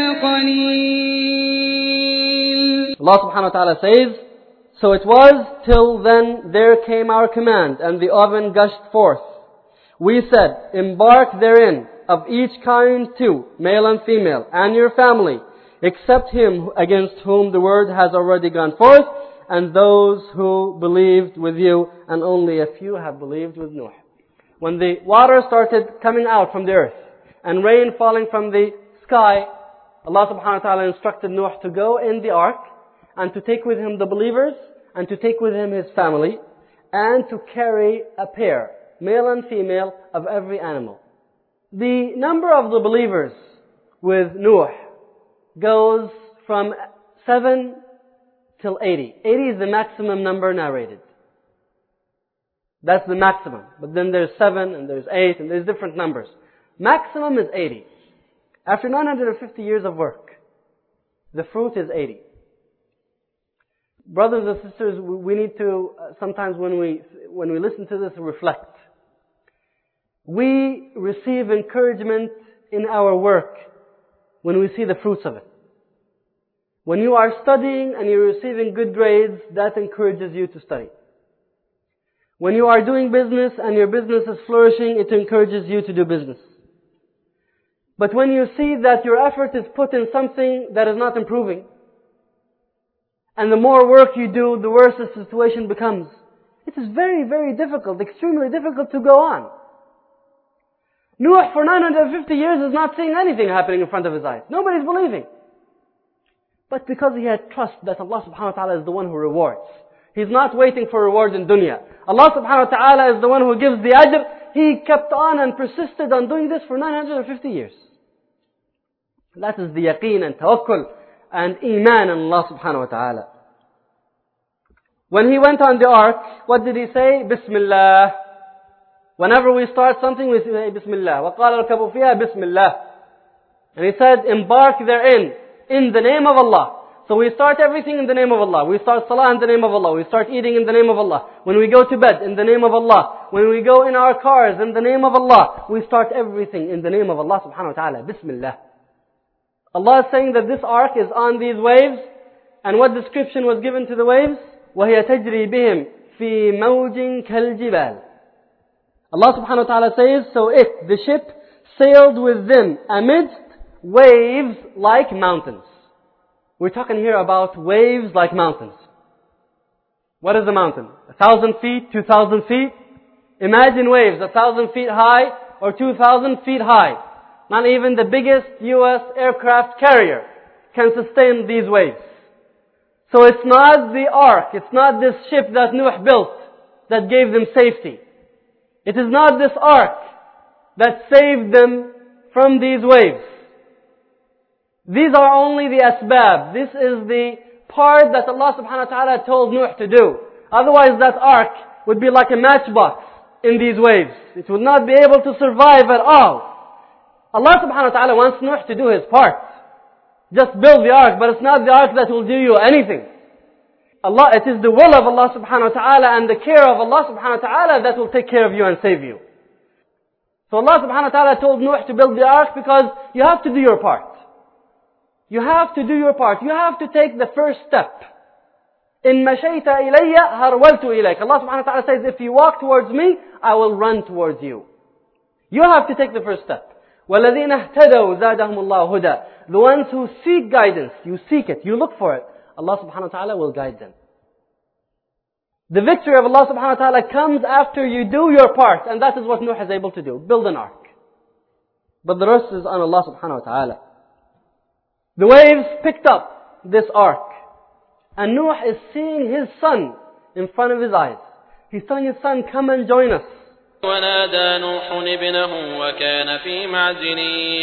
Speaker 7: قليل.
Speaker 1: Allah subhanahu wa ta'ala says, so it was till then there came our command, and the oven gushed forth. We said, embark therein of each kind two, male and female, and your family, except him against whom the word has already gone forth, and those who believed with you, and only a few have believed with Nuh. When the water started coming out from the earth, and rain falling from the sky, Allah subhanahu wa ta'ala instructed Nuh to go in the ark, and to take with him the believers, and to take with him his family, and to carry a pair, male and female, of every animal. The number of the believers with Nuh goes from 7 till 80. 80 is the maximum number narrated. That's the maximum. But then there's 7 and there's 8 and there's different numbers. Maximum is 80. After 950 years of work, the fruit is 80. Brothers and sisters, we need to, sometimes when we listen to this, reflect. We receive encouragement in our work when we see the fruits of it. When you are studying and you're receiving good grades, that encourages you to study. When you are doing business and your business is flourishing, it encourages you to do business. But when you see that your effort is put in something that is not improving, and the more work you do, the worse the situation becomes. It is very, very difficult, extremely difficult to go on. Nuh for 950 years is not seeing anything happening in front of his eyes. Nobody's believing. But because he had trust that Allah subhanahu wa ta'ala is the one who rewards. He's not waiting for rewards in dunya. Allah subhanahu wa ta'ala is the one who gives the ajr. He kept on and persisted on doing this for 950 years. That is the yaqeen and tawakkul and iman in Allah subhanahu wa ta'ala. When he went on the ark, what did he say? Bismillah. Whenever we start something, we say Bismillah. وَقَالَ الْكَبُوا فِيهَا Bismillah. And he said, embark therein, in the name of Allah. So we start everything in the name of Allah. We start salah in the name of Allah. We start eating in the name of Allah. When we go to bed, in the name of Allah. When we go in our cars, in the name of Allah. We start everything in the name of Allah subhanahu wa ta'ala. Bismillah. Allah is saying that this ark is on these waves. And what description was given to the waves? وَهِيَ تَجْرِي بِهِمْ فِي مَوْجٍ كَالْجِبَالِ. Allah subhanahu wa ta'ala says, so the ship, sailed with them amidst waves like mountains. We're talking here about waves like mountains. What is a mountain? 1,000 feet, 2,000 feet? Imagine waves 1,000 feet high or 2,000 feet high. Not even the biggest US aircraft carrier can sustain these waves. So it's not the ark, it's not this ship that Nuh built that gave them safety. It is not this ark that saved them from these waves. These are only the asbab. This is the part that Allah subhanahu wa ta'ala told Nuh to do. Otherwise that ark would be like a matchbox in these waves. It would not be able to survive at all. Allah subhanahu wa ta'ala wants Nuh to do his part. Just build the ark, but it's not the ark that will do you anything. It is the will of Allah subhanahu wa ta'ala and the care of Allah subhanahu wa ta'ala that will take care of you and save you. So Allah subhanahu wa ta'ala told Nuh to build the ark because you have to do your part. You have to do your part. You have to take the first step. إِن مَشَيْتَ إِلَيَّ هَرْوَلْتُ إِلَيْكَ. Allah subhanahu wa ta'ala says, if you walk towards me, I will run towards you. You have to take the first step. وَالَّذِينَ اهْتَدَوْا زَادَهُمُ اللَّهُ هُدًى. The ones who seek guidance, you seek it, you look for it, Allah subhanahu wa ta'ala will guide them. The victory of Allah subhanahu wa ta'ala comes after you do your part, and that is what Nuh is able to do. Build an ark. But the rest is on Allah subhanahu wa ta'ala. The waves picked up this ark. And Nuh is seeing his son in front of his eyes. He's telling his son, come and join us.
Speaker 5: ونادى نوح ابنه وكان في معزل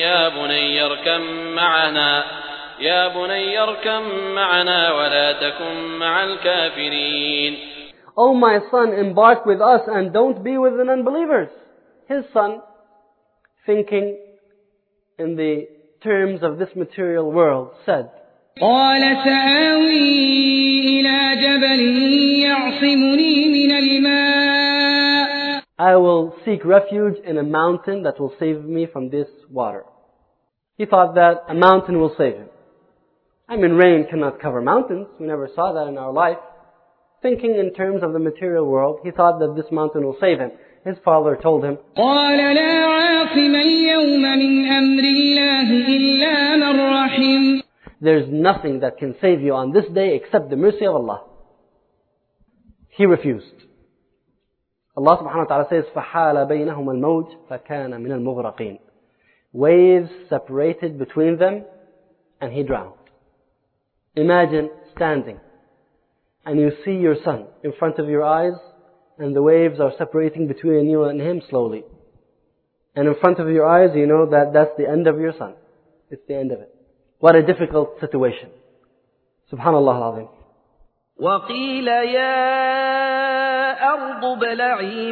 Speaker 5: يا بني اركم معنا ولا تكن مع الكافرين.
Speaker 1: Oh my son, embark with us and don't be with the unbelievers. His son, thinking in the terms of this material world, said,
Speaker 7: قال سآوي إلى جبل يعصمني من الماء.
Speaker 1: I will seek refuge in a mountain that will save me from this water. He thought that a mountain will save him. I mean, rain cannot cover mountains. We never saw that in our life. Thinking in terms of the material world, he thought that this mountain will save him. His father told him,
Speaker 7: قال لا عاصم اليوم من أمر الله إلا من رحم.
Speaker 1: There's nothing that can save you on this day except the mercy of Allah. He refused. Allah subhanahu wa ta'ala says, فَحَالَ بَيْنَهُمَ الْمَوْجِ فَكَانَ مِنَ الْمُغْرَقِينَ. Waves separated between them and he drowned. Imagine standing and you see your son in front of your eyes and the waves are separating between you and him slowly. And in front of your eyes you know that that's the end of your son. It's the end of it. What a difficult situation. Subhanallah al-Azim.
Speaker 6: وقيل يا أرض ابلعي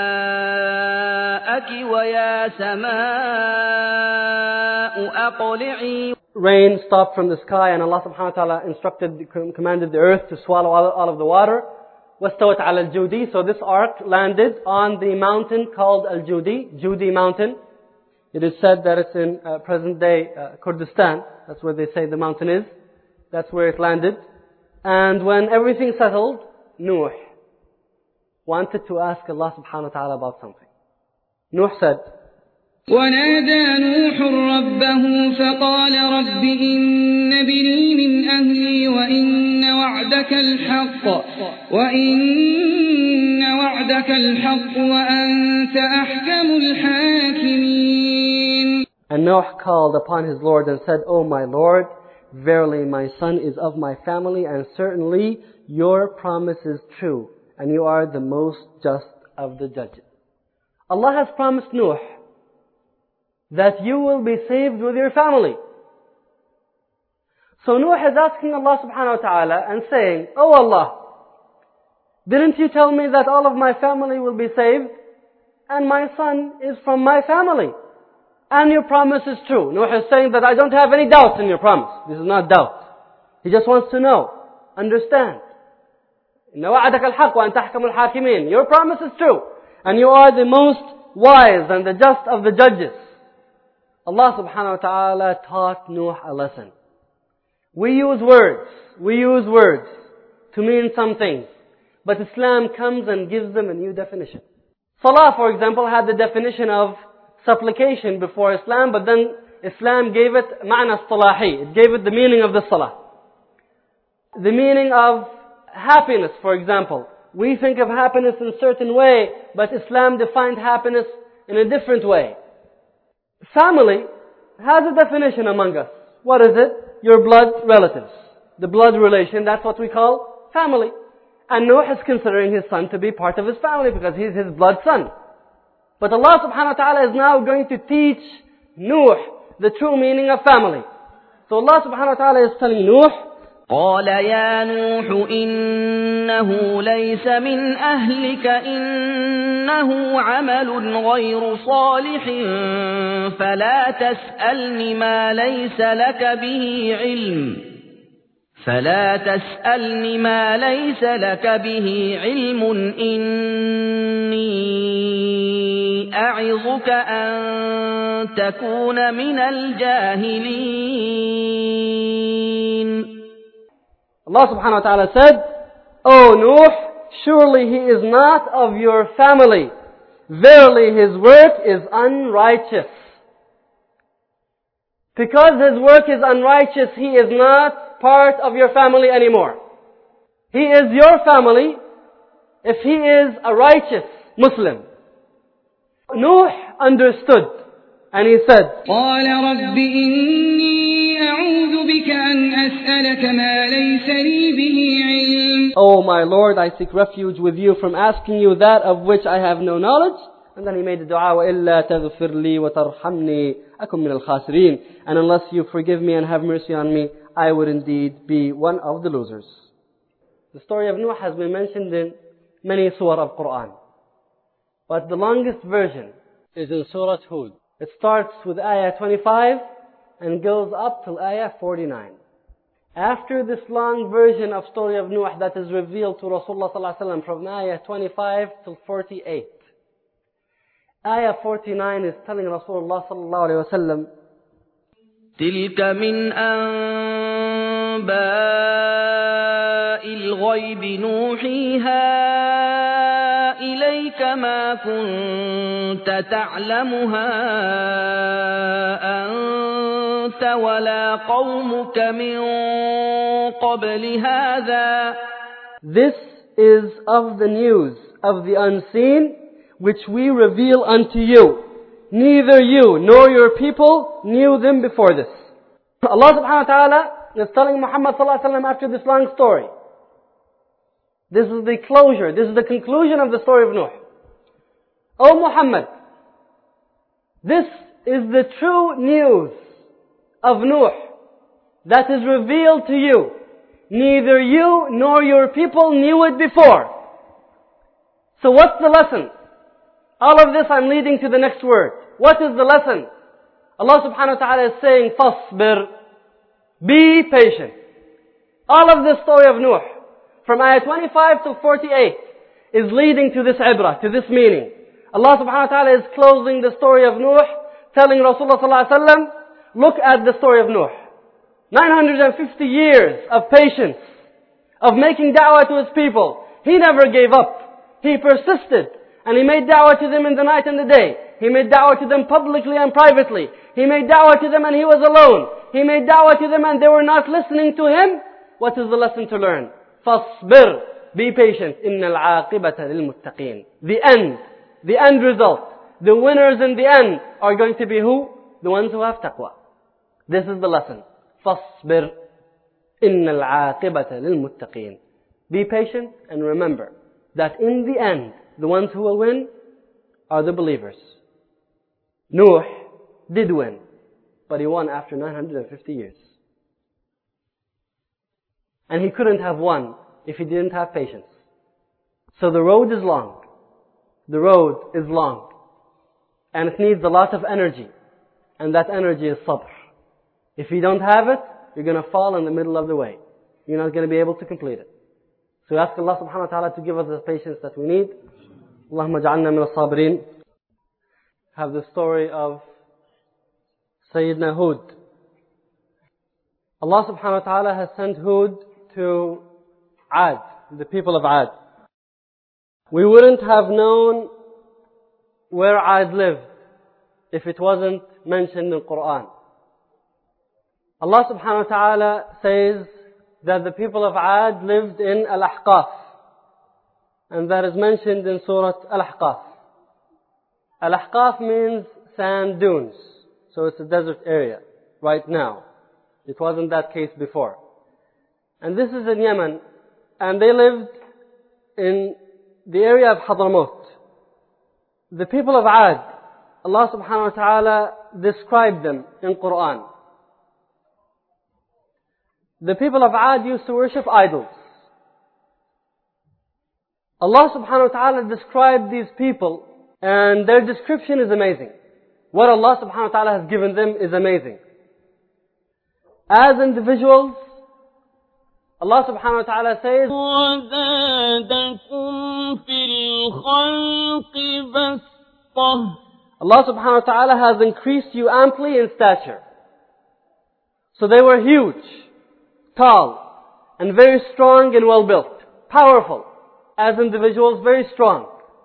Speaker 6: ماءك ويا سماء أقلعي.
Speaker 1: Rain stopped from the sky and Allah subhanahu wa ta'ala commanded the earth to swallow all of the water. وَاسْتَوَتْ عَلَى الْجُودِي. So this ark landed on the mountain called Al-Judi, Judi mountain. It is said that it's in present day Kurdistan. That's where they say the mountain is. That's where it landed. And when everything settled, Nuh wanted to ask Allah subhanahu wa ta'ala about something. Nuh said,
Speaker 7: ونادى نوح ربه فقال رب إن ابني من أهلي وإن وعدك الحق وأنت أحكم الحاكمين.
Speaker 1: And Noah called upon his Lord and said, O my Lord, verily my son is of my family and certainly your promise is true and you are the most just of the judges. Allah has promised Nuh that you will be saved with your family. So Nuh is asking Allah subhanahu wa ta'ala and saying, Oh Allah, didn't you tell me that all of my family will be saved? And my son is from my family. And your promise is true. Nuh is saying that I don't have any doubts in your promise. This is not doubt. He just wants to know, understand. إِنَّ وَعَدَكَ الْحَقُّ وَأَنْ تَحْكَمُ الْحَاكِمِينَ. Your promise is true, and you are the most wise and the just of the judges. Allah subhanahu wa ta'ala taught Nuh a lesson. We use words to mean some things, but Islam comes and gives them a new definition. Salah, for example, had the definition of supplication before Islam, but then Islam gave it ma'na salahi. It gave it the meaning of the salah. The meaning of happiness, for example. We think of happiness in a certain way, but Islam defined happiness in a different way. Family has a definition among us. What is it? Your blood relatives. The blood relation, that's what we call family. And Nuh is considering his son to be part of his family because he's his blood son. But Allah subhanahu wa ta'ala is now going to teach Nuh the true meaning of family. So Allah subhanahu wa ta'ala is telling Nuh,
Speaker 6: قال يا نوح إنه ليس من أهلك إنه عمل غير صالح فلا تسألني ما ليس لك به علم إني أعظك أن تكون من الجاهلين.
Speaker 1: Allah subhanahu wa ta'ala said, O Nuh, surely he is not of your family. Verily his work is unrighteous. Because his work is unrighteous, he is not part of your family anymore. He is your family if he is a righteous Muslim. Nuh understood and he said,
Speaker 7: قال رب إني أعوذ بك أن أسألك ما ليس لي به علم.
Speaker 1: Oh my Lord, I seek refuge with you from asking you that of which I have no knowledge. And then he made the dua, وَإِلَّا تَغْفِرْ لِي وَتَرْحَمْنِي أَكُمْ مِنَ الْخَاسِرِينَ. And unless you forgive me and have mercy on me, I would indeed be one of the losers. The story of Nuh has been mentioned in many surah of Quran. But the longest version is in Surah Hud. It starts with ayah 25 and goes up till ayah 49. After this long version of story of Nuh that is revealed to Rasulullah sallallahu alaihi wasallam from ayah 25 till 48. Ayah 49 is telling Rasulullah sallallahu alaihi wasallam,
Speaker 6: تلك من أنباء الغيب نوحيها إليك ما كنت تعلمها أنت ولا قومك من قبل هذا.
Speaker 1: This is of the news of the unseen which we reveal unto you. Neither you nor your people knew them before this. Allah subhanahu wa ta'ala is telling Muhammad sallallahu alaihi wasallam after this long story. This is the closure, this is the conclusion of the story of Nuh. O Muhammad, this is the true news of Nuh that is revealed to you. Neither you nor your people knew it before. So what's the lesson? All of this I'm leading to the next word. What is the lesson? Allah subhanahu wa ta'ala is saying, فَاصْبِرْ. Be patient. All of this story of Nuh, from ayah 25 to 48, is leading to this ibrah, to this meaning. Allah subhanahu wa ta'ala is closing the story of Nuh, telling Rasulullah sallallahu alaihi wasallam, look at the story of Nuh. 950 years of patience, of making da'wah to his people. He never gave up. He persisted. And he made da'wah to them in the night and the day. He made da'wah to them publicly and privately. He made da'wah to them and he was alone. He made da'wah to them and they were not listening to him. What is the lesson to learn? فَاصْبِرْ. Be patient. إِنَّ الْعَاقِبَةَ لِلْمُتَّقِينَ. The end result, the winners in the end are going to be who? The ones who have taqwa. This is the lesson. فَاصْبِرْ. إِنَّ الْعَاقِبَةَ لِلْمُتَّقِينَ. Be patient and remember that in the end, the ones who will win are the believers. Nuh did win, but he won after 950 years. And he couldn't have won if he didn't have patience. So the road is long. The road is long. And it needs a lot of energy. And that energy is sabr. If you don't have it, you're going to fall in the middle of the way. you're not going to be able to complete it. So we ask Allah subhanahu wa ta'ala to give us the patience that we need. Allahumma ja'alna min as-sabirin. Have the story of Sayyidina Hud. Allah subhanahu wa ta'ala has sent Hud to Ad, the people of Ad. We wouldn't have known where Ad lived if it wasn't mentioned in the Quran. Allah subhanahu wa ta'ala says that the people of Ad lived in Al-Ahqaf. And that is mentioned in Surah Al-Ahqaf. Al-Ahqaf means sand dunes. So it's a desert area right now. It wasn't that case before. And this is in Yemen. And they lived in the area of Hadramaut. The people of Ad, Allah subhanahu wa ta'ala described them in Quran. The people of Ad used to worship idols. Allah subhanahu wa ta'ala described these people, and their description is amazing. What Allah subhanahu wa ta'ala has given them is amazing. As individuals, Allah subhanahu wa ta'ala says,
Speaker 6: وَزَادَكُمْ فِي الْخَلْقِ بَسْطَةً.
Speaker 1: Allah subhanahu wa ta'ala has increased you amply in stature. So they were huge, tall, and very strong and well built, powerful. As individuals, very strong.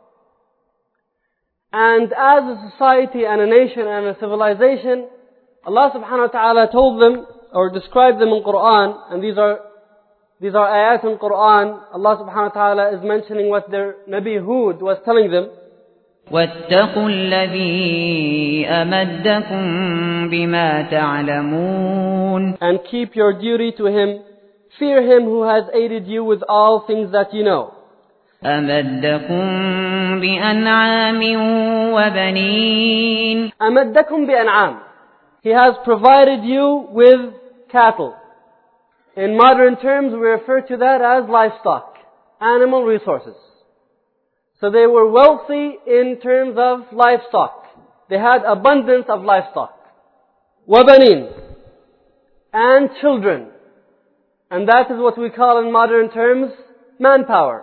Speaker 1: And as a society and a nation and a civilization, Allah subhanahu wa ta'ala told them or described them in Quran, and these are ayat in Quran. Allah subhanahu wa ta'ala is mentioning what their Nabi Hud was telling them.
Speaker 8: وَاتَّقُوا الَّذِي أَمَدَّكُم بِمَا تَعْلَمُونَ.
Speaker 1: And keep your duty to Him. Fear Him who has aided you with all things that you know.
Speaker 8: أَمَدَّكُم بِأَنْعَامٍ وَبَنِينَ.
Speaker 1: أَمَدَّكُم بِأَنْعَامٍ. He has provided you with cattle. In modern terms, we refer to that as livestock, animal resources. So they were wealthy in terms of livestock. They had abundance of livestock. وَبَنِينَ. And children. And that is what we call in modern terms manpower.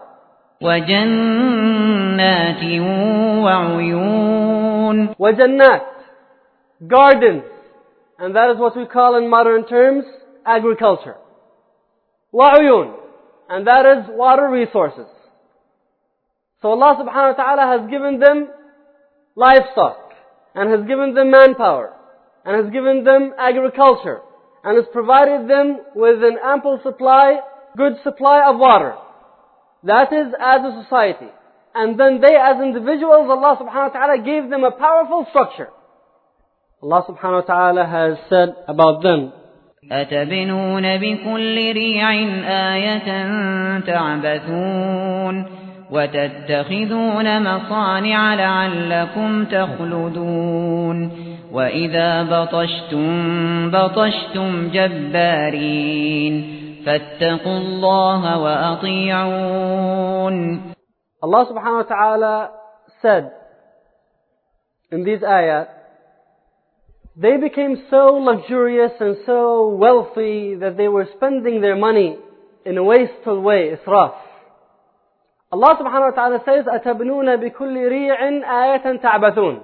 Speaker 8: وَجَنَّاتٍ وَعُيُونٍ.
Speaker 1: وَجَنَّاتٍ. Gardens. And that is what we call in modern terms agriculture. وَعُيُونٍ. And that is water resources. So Allah subhanahu wa ta'ala has given them livestock, and has given them manpower, and has given them agriculture, and has provided them with an ample supply, good supply of water. That is as a society. And then they as individuals, Allah subhanahu wa ta'ala gave them a powerful structure. Allah subhanahu wa ta'ala has said about them,
Speaker 8: أَتَبْنُونَ بِكُلِّ رِيعٍ آيَةً تَعْبَثُونَ وَتَتَّخِذُونَ مَصَانِعَ لَعَلَّكُمْ تَخْلُدُونَ وَإِذَا بَطَشْتُمْ جَبَّارِينَ فَاتَّقُوا اللَّهَ وَأَطِيعُونَ.
Speaker 1: Allah subhanahu wa ta'ala said in these ayat, they became so luxurious and so wealthy that they were spending their money in a wasteful way, israf. Allah subhanahu wa ta'ala says, أَتَبْنُونَ بِكُلِّ رِيعٍ آيَةً تَعْبَثُونَ.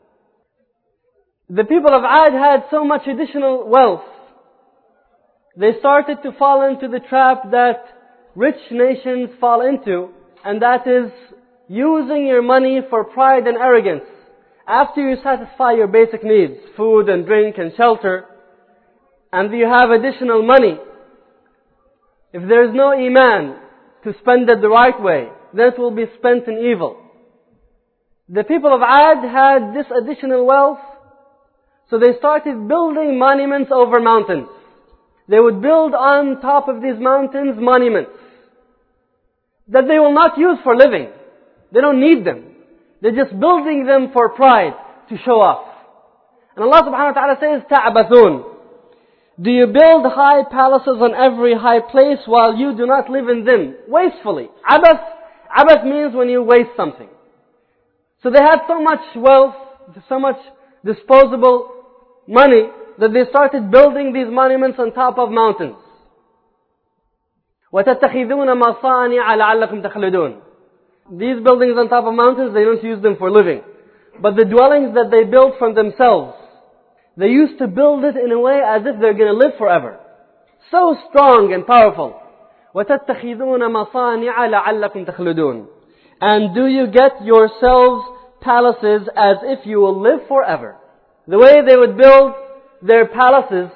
Speaker 1: The people of Ad had so much additional wealth. They started to fall into the trap that rich nations fall into, and that is using your money for pride and arrogance. After you satisfy your basic needs, food and drink and shelter, and you have additional money, if there is no iman to spend it the right way, then it will be spent in evil. The people of Ad had this additional wealth, so they started building monuments over mountains. They would build on top of these mountains monuments that they will not use for living. They don't need them. They're just building them for pride, to show off. And Allah subhanahu wa ta'ala says, تَعْبَثُونَ. Do you build high palaces on every high place while you do not live in them? Wastefully. Abath means when you waste something. So they had so much wealth, so much disposable money, that they started building these monuments on top of mountains. وَتَتَّخِذُونَ مَصَانِعَ لَعَلَّكُمْ تَخْلُدُونَ. These buildings on top of mountains, they don't use them for living. But the dwellings that they built for themselves, they used to build it in a way as if they're going to live forever. So strong and powerful. وَتَتَّخِذُونَ مَصَانِعَ لَعَلَّكُمْ تَخْلُدُونَ. And do you get yourselves palaces as if you will live forever? The way they would build their palaces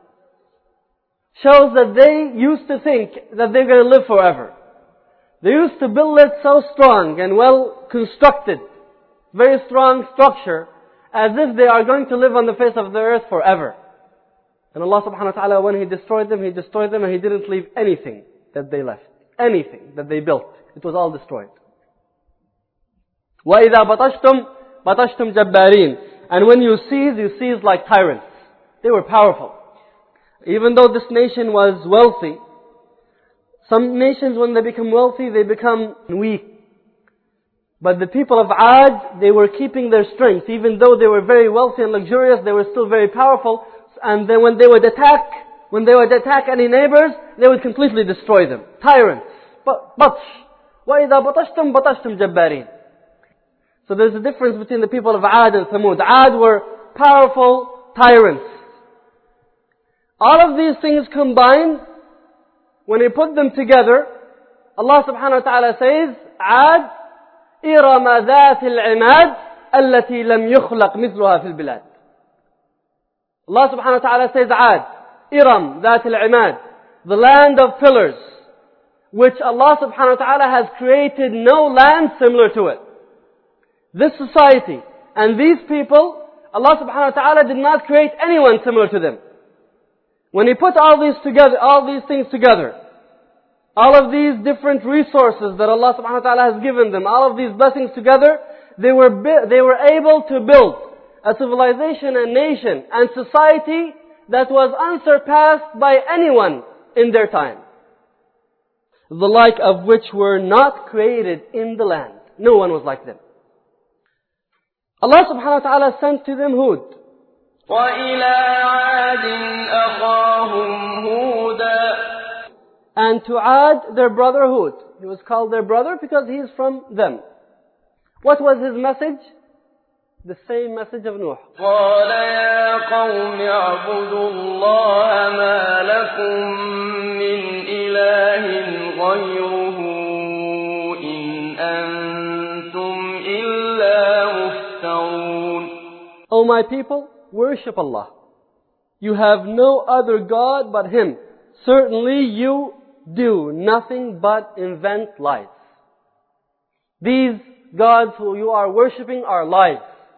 Speaker 1: shows that they used to think that they're going to live forever. They used to build it so strong and well constructed, very strong structure, as if they are going to live on the face of the earth forever. And Allah subhanahu wa ta'ala, when He destroyed them and He didn't leave anything that they left. Anything that they built. It was all destroyed. وَإِذَا بَطَشْتُمْ جَبَّارِينَ. And when you seize like tyrants. They were powerful. Even though this nation was wealthy, some nations when they become wealthy, they become weak. But the people of Ad, they were keeping their strength. Even though they were very wealthy and luxurious, they were still very powerful. And then when they would attack any neighbors, they would completely destroy them. Tyrants. Batsh. وَإِذَا بَطَشْتُمْ جَبَّارِينَ. So there's a difference between the people of Ad and Thamud. Ad were powerful tyrants. All of these things combined, when you put them together, Allah subhanahu wa ta'ala says, Ad, إِرَمَ ذَاتِ الْعِمَادِ الَّتِي لَمْ يُخْلَقْ مِثْلُهَا فِي الْبِلَادِ. Allah subhanahu wa ta'ala says, Ad, Iram, ذَاتِ الْعِمَادِ, the land of pillars, which Allah subhanahu wa ta'ala has created no land similar to it. This society and these people, Allah subhanahu wa ta'ala did not create anyone similar to them. When He put all these things together, all of these different resources that Allah subhanahu wa ta'ala has given them, all of these blessings together, they were able to build a civilization, a nation, and society that was unsurpassed by anyone in their time. The like of which were not created in the land. No one was like them. Allah subhanahu wa ta'ala sent to them Hud.
Speaker 2: وَإِلَىٰ عَادٍ أَخَاهُمْ هُودًا.
Speaker 1: And to Ad, their brother Hud. He was called their brother because he is from them. What was his message? The same message of Nuh.
Speaker 2: قَالَ يَا قَوْمِ اعْبُدُوا اللَّهَ مَا لَكُمْ مِنْ إِلَٰهٍ غَيْرُهُ إِنْ أَنْتُمْ إِلَّا مُفْتَرُونَ.
Speaker 1: O my people, worship Allah. You have no other God but Him. Certainly you do nothing but invent lies. These gods who you are worshipping are lies.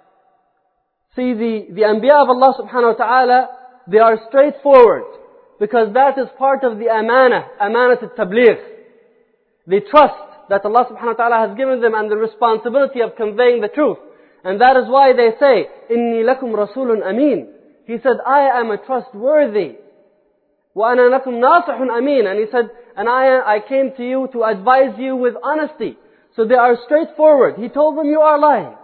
Speaker 1: See, the Anbiya of Allah subhanahu wa ta'ala, they are straightforward. Because that is part of the amanat al-tabligh. The trust that Allah subhanahu wa ta'ala has given them and the responsibility of conveying the truth. And that is why they say, إِنِّي لَكُمْ رَسُولٌ أَمِينٌ. He said, I am a trustworthy. وَأَنَا لَكُمْ نَاصِحٌ أَمِينٌ. And He said, and I came to you to advise you with honesty. So they are straightforward. He told them, you are lying.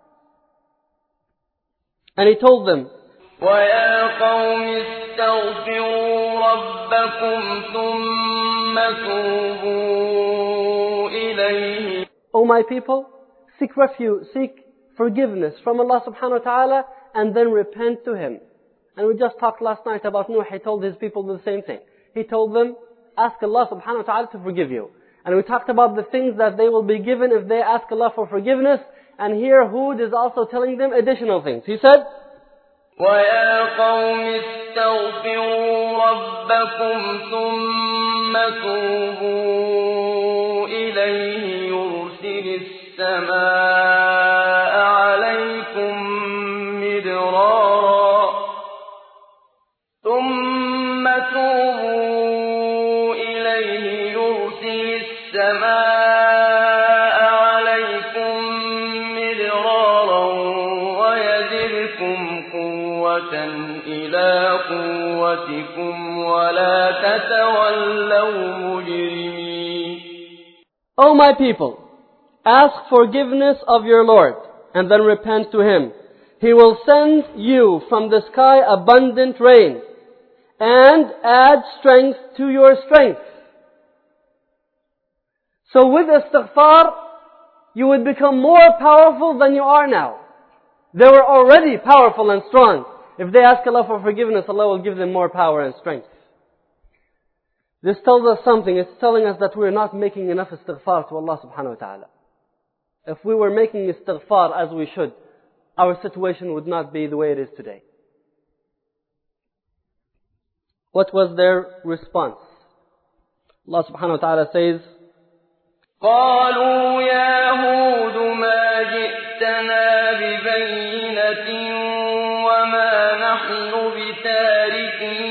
Speaker 1: And He told them,
Speaker 2: وَيَا قَوْمِ اسْتَغْفِرُوا رَبَّكُمْ ثُمَّ تُوبُوا إِلَيْهِ.
Speaker 1: O my people, seek refuge, seek forgiveness from Allah subhanahu wa ta'ala and then repent to Him. And we just talked last night about Nuh. He told his people the same thing. He told them, ask Allah subhanahu wa ta'ala to forgive you. And we talked about the things that they will be given if they ask Allah for forgiveness. And here Hud is also telling them additional things. He said,
Speaker 2: وَيَا قَوْمِ اسْتَغْفِرُوا رَبَّكُمْ ثُمَّ تُوبُوا إِلَيْهِ يُرْسِلِ السَّمَاءَ عَلَيْكُمْ مِدْرَارًا. ثُمَّ توبوا إِلَيْهِ يُرْسِلِ السَّمَاءَ عَلَيْكُمْ مِدْرَارًا وَيَزِدْكُمْ قُوَّةً إِلَى قُوَّتِكُمْ وَلَا تَتَوَلَّوْا مُجْرِمِينَ.
Speaker 1: O my people, ask forgiveness of your Lord and then repent to Him. He will send you from the sky abundant rain and add strength to your strength. So with istighfar, you would become more powerful than you are now. They were already powerful and strong. If they ask Allah for forgiveness, Allah will give them more power and strength. This tells us something. It's telling us that we're not making enough istighfar to Allah subhanahu wa ta'ala. If we were making istighfar as we should, our situation would not be the way it is today. What was their response? Allah subhanahu wa ta'ala says,
Speaker 2: قالوا يا هود ما جئتنا ببينة وما نحن بتاركي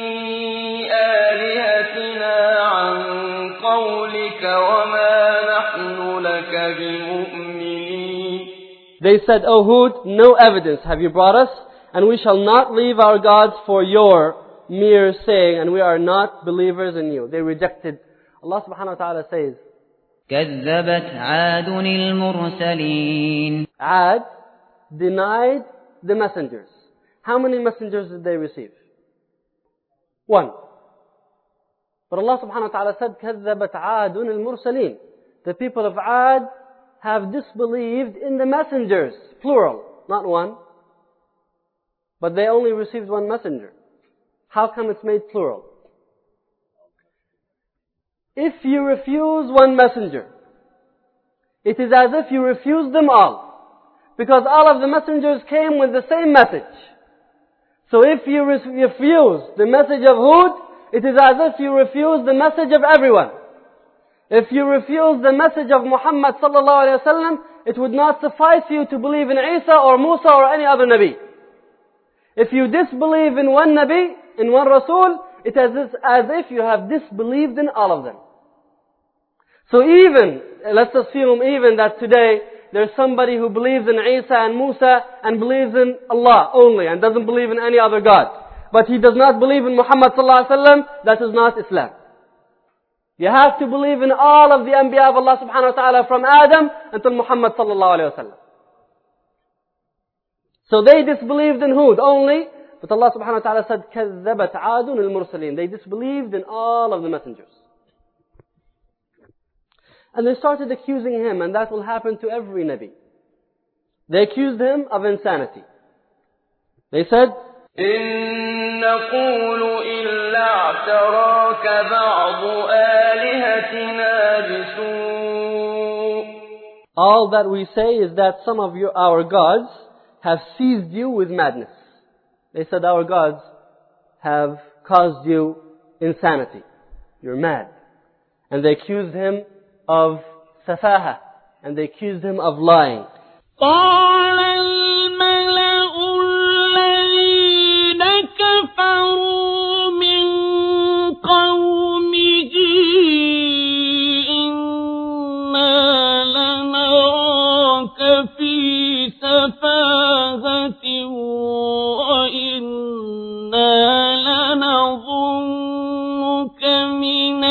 Speaker 2: آلهتنا عن قولك وما نحن لك بمؤمنين.
Speaker 1: They said, O Hud, no evidence have you brought us, and we shall not leave our gods for your mere saying, and we are not believers in you. They rejected. Allah subhanahu wa ta'ala says,
Speaker 8: كذبت عاد المرسلين.
Speaker 1: Ad denied the messengers. How many messengers did they receive? One. But Allah subhanahu wa ta'ala said, كذبت عاد المرسلين. The people of Ad have disbelieved in the messengers. Plural, not one. But they only received one messenger. How come it's made plural? If you refuse one messenger, it is as if you refuse them all. Because all of the messengers came with the same message. So if you refuse the message of Hud, it is as if you refuse the message of everyone. If you refuse the message of Muhammad sallallahu alaihi wasallam, it would not suffice you to believe in Isa or Musa or any other Nabi. If you disbelieve in one Nabi, in one Rasul, it is as if you have disbelieved in all of them. So even, let's assume even that today there's somebody who believes in Isa and Musa and believes in Allah only and doesn't believe in any other God. But he does not believe in Muhammad sallallahu alaihi wasallam, that is not Islam. You have to believe in all of the Anbiya of Allah subhanahu wa ta'ala from Adam until Muhammad sallallahu alaihi wasallam. So they disbelieved in Hud only, but Allah subhanahu wa ta'ala said, كَذَّبَتْ عَادٌ الْمُرْسَلِينَ. They disbelieved in all of the messengers. And they started accusing him, and that will happen to every Nabi. They accused him of insanity. They said,
Speaker 2: إِن نَّقُولُ إِلَّا اعْتَرَاكَ بَعْضُ آلِهَتِنَا بِسُوءٍ.
Speaker 1: All that we say is that some of our gods have seized you with madness. They said, our gods have caused you insanity. You're mad. And they accused him of safaha. And they accused him of lying.
Speaker 6: قال الملأ الذين كفروا من قومه إنا لنراك في سفاهة وإنا لنظنك من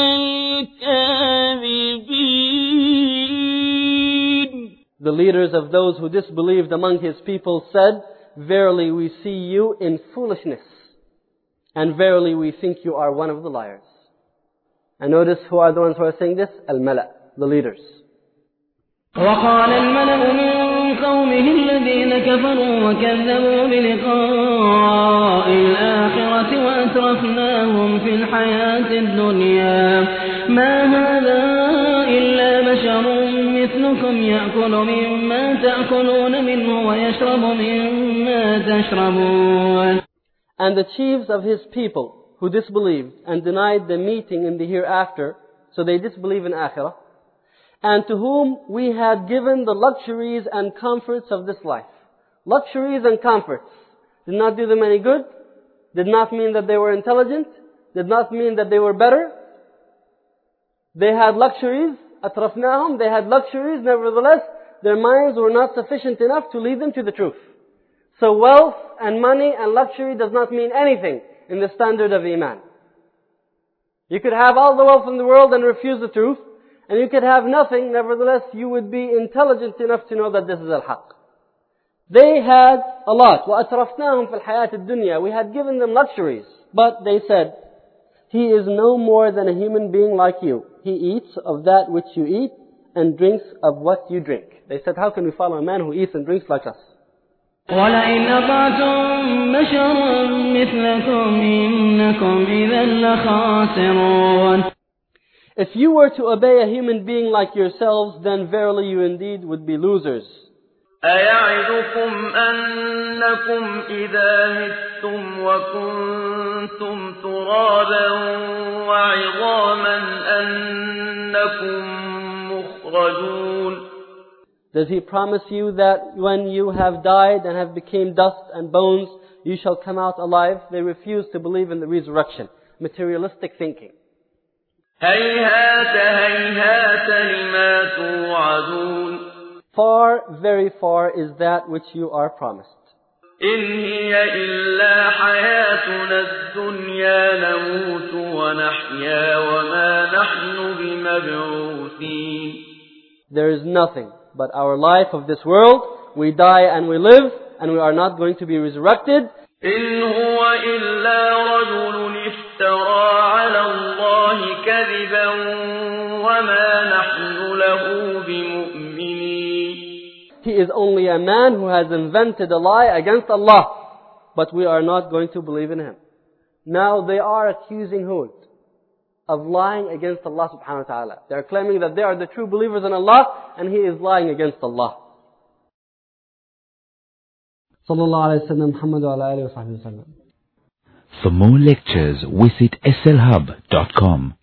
Speaker 6: الكاذبين.
Speaker 1: The leaders of those who disbelieved among his people said, verily we see you in foolishness, and verily we think you are one of the liars. And notice who are the ones who are saying this? Al-Mala, the leaders.
Speaker 9: وقال الملأ من قومه الذين كفروا وكذبوا بلقاء الآخرة وأترفناهم في الحياة الدنيا ما هذا إلا بشر مثلكم يأكل مما تأكلون منه ويشرب مما تشربون.
Speaker 1: And the chiefs of his people who disbelieved and denied the meeting in the hereafter, so they disbelieve in Akhirah, and to whom we had given the luxuries and comforts of this life. Luxuries and comforts did not do them any good, did not mean that they were intelligent, did not mean that they were better. They had luxuries, atrafnahum, they had luxuries, nevertheless, their minds were not sufficient enough to lead them to the truth. So wealth and money and luxury does not mean anything in the standard of Iman. You could have all the wealth in the world and refuse the truth, and you could have nothing, nevertheless you would be intelligent enough to know that this is al-haq. They had a lot. وَأَتْرَفْنَاهُمْ فِي الْحَيَاةِ الدُّنْيَا. We had given them luxuries. But they said, he is no more than a human being like you. He eats of that which you eat and drinks of what you drink. They said, how can we follow a man who eats and drinks like us?
Speaker 9: وَلَئِنْ أَطَعْتُم بَشَرًا مِثْلَكُمْ إِنَّكُمْ إِذًا لَخَاسِرُونَ.
Speaker 1: If you were to obey a human being like yourselves, then verily you indeed would be losers.
Speaker 2: أَيَعِدُكُمْ أَنَّكُمْ إِذَا مِتُّمْ وَكُنْتُمْ تُرَابًا وَعِظَامًا أَنَّكُمْ مُخْرَجُونَ.
Speaker 1: Does he promise you that when you have died and have become dust and bones, you shall come out alive? They refuse to believe in the resurrection. Materialistic thinking.
Speaker 2: هَيْهَاتَ هَيْهَاتَ لِمَا تُوعَدُونَ.
Speaker 1: Far, very far is that which you are promised.
Speaker 2: إِنْ هِيَ إِلَّا حَيَاتُنَا الدُّنْيَا نَمُوتُ وَنَحْيَا وَمَا نَحْنُ بِمَبْعُوثِينَ.
Speaker 1: There is nothing but our life of this world. We die and we live, and we are not going to be resurrected.
Speaker 2: إِنْ هُوَ إِلَّا رَجُلٌ افْتَرَى عَلَى اللَّهِ كَذِبًا وَمَا نَحْنُ لَهُ بِمُؤْمِنِينَ.
Speaker 1: He is only a man who has invented a lie against Allah, but we are not going to believe in him. Now they are accusing Hud of lying against Allah subhanahu wa ta'ala. They are claiming that they are the true believers in Allah, and he is lying against Allah. Sallallahu alayhi wa sallam, Muhammad wa alayhi wa sallam.
Speaker 10: For more lectures, visit slhub.com.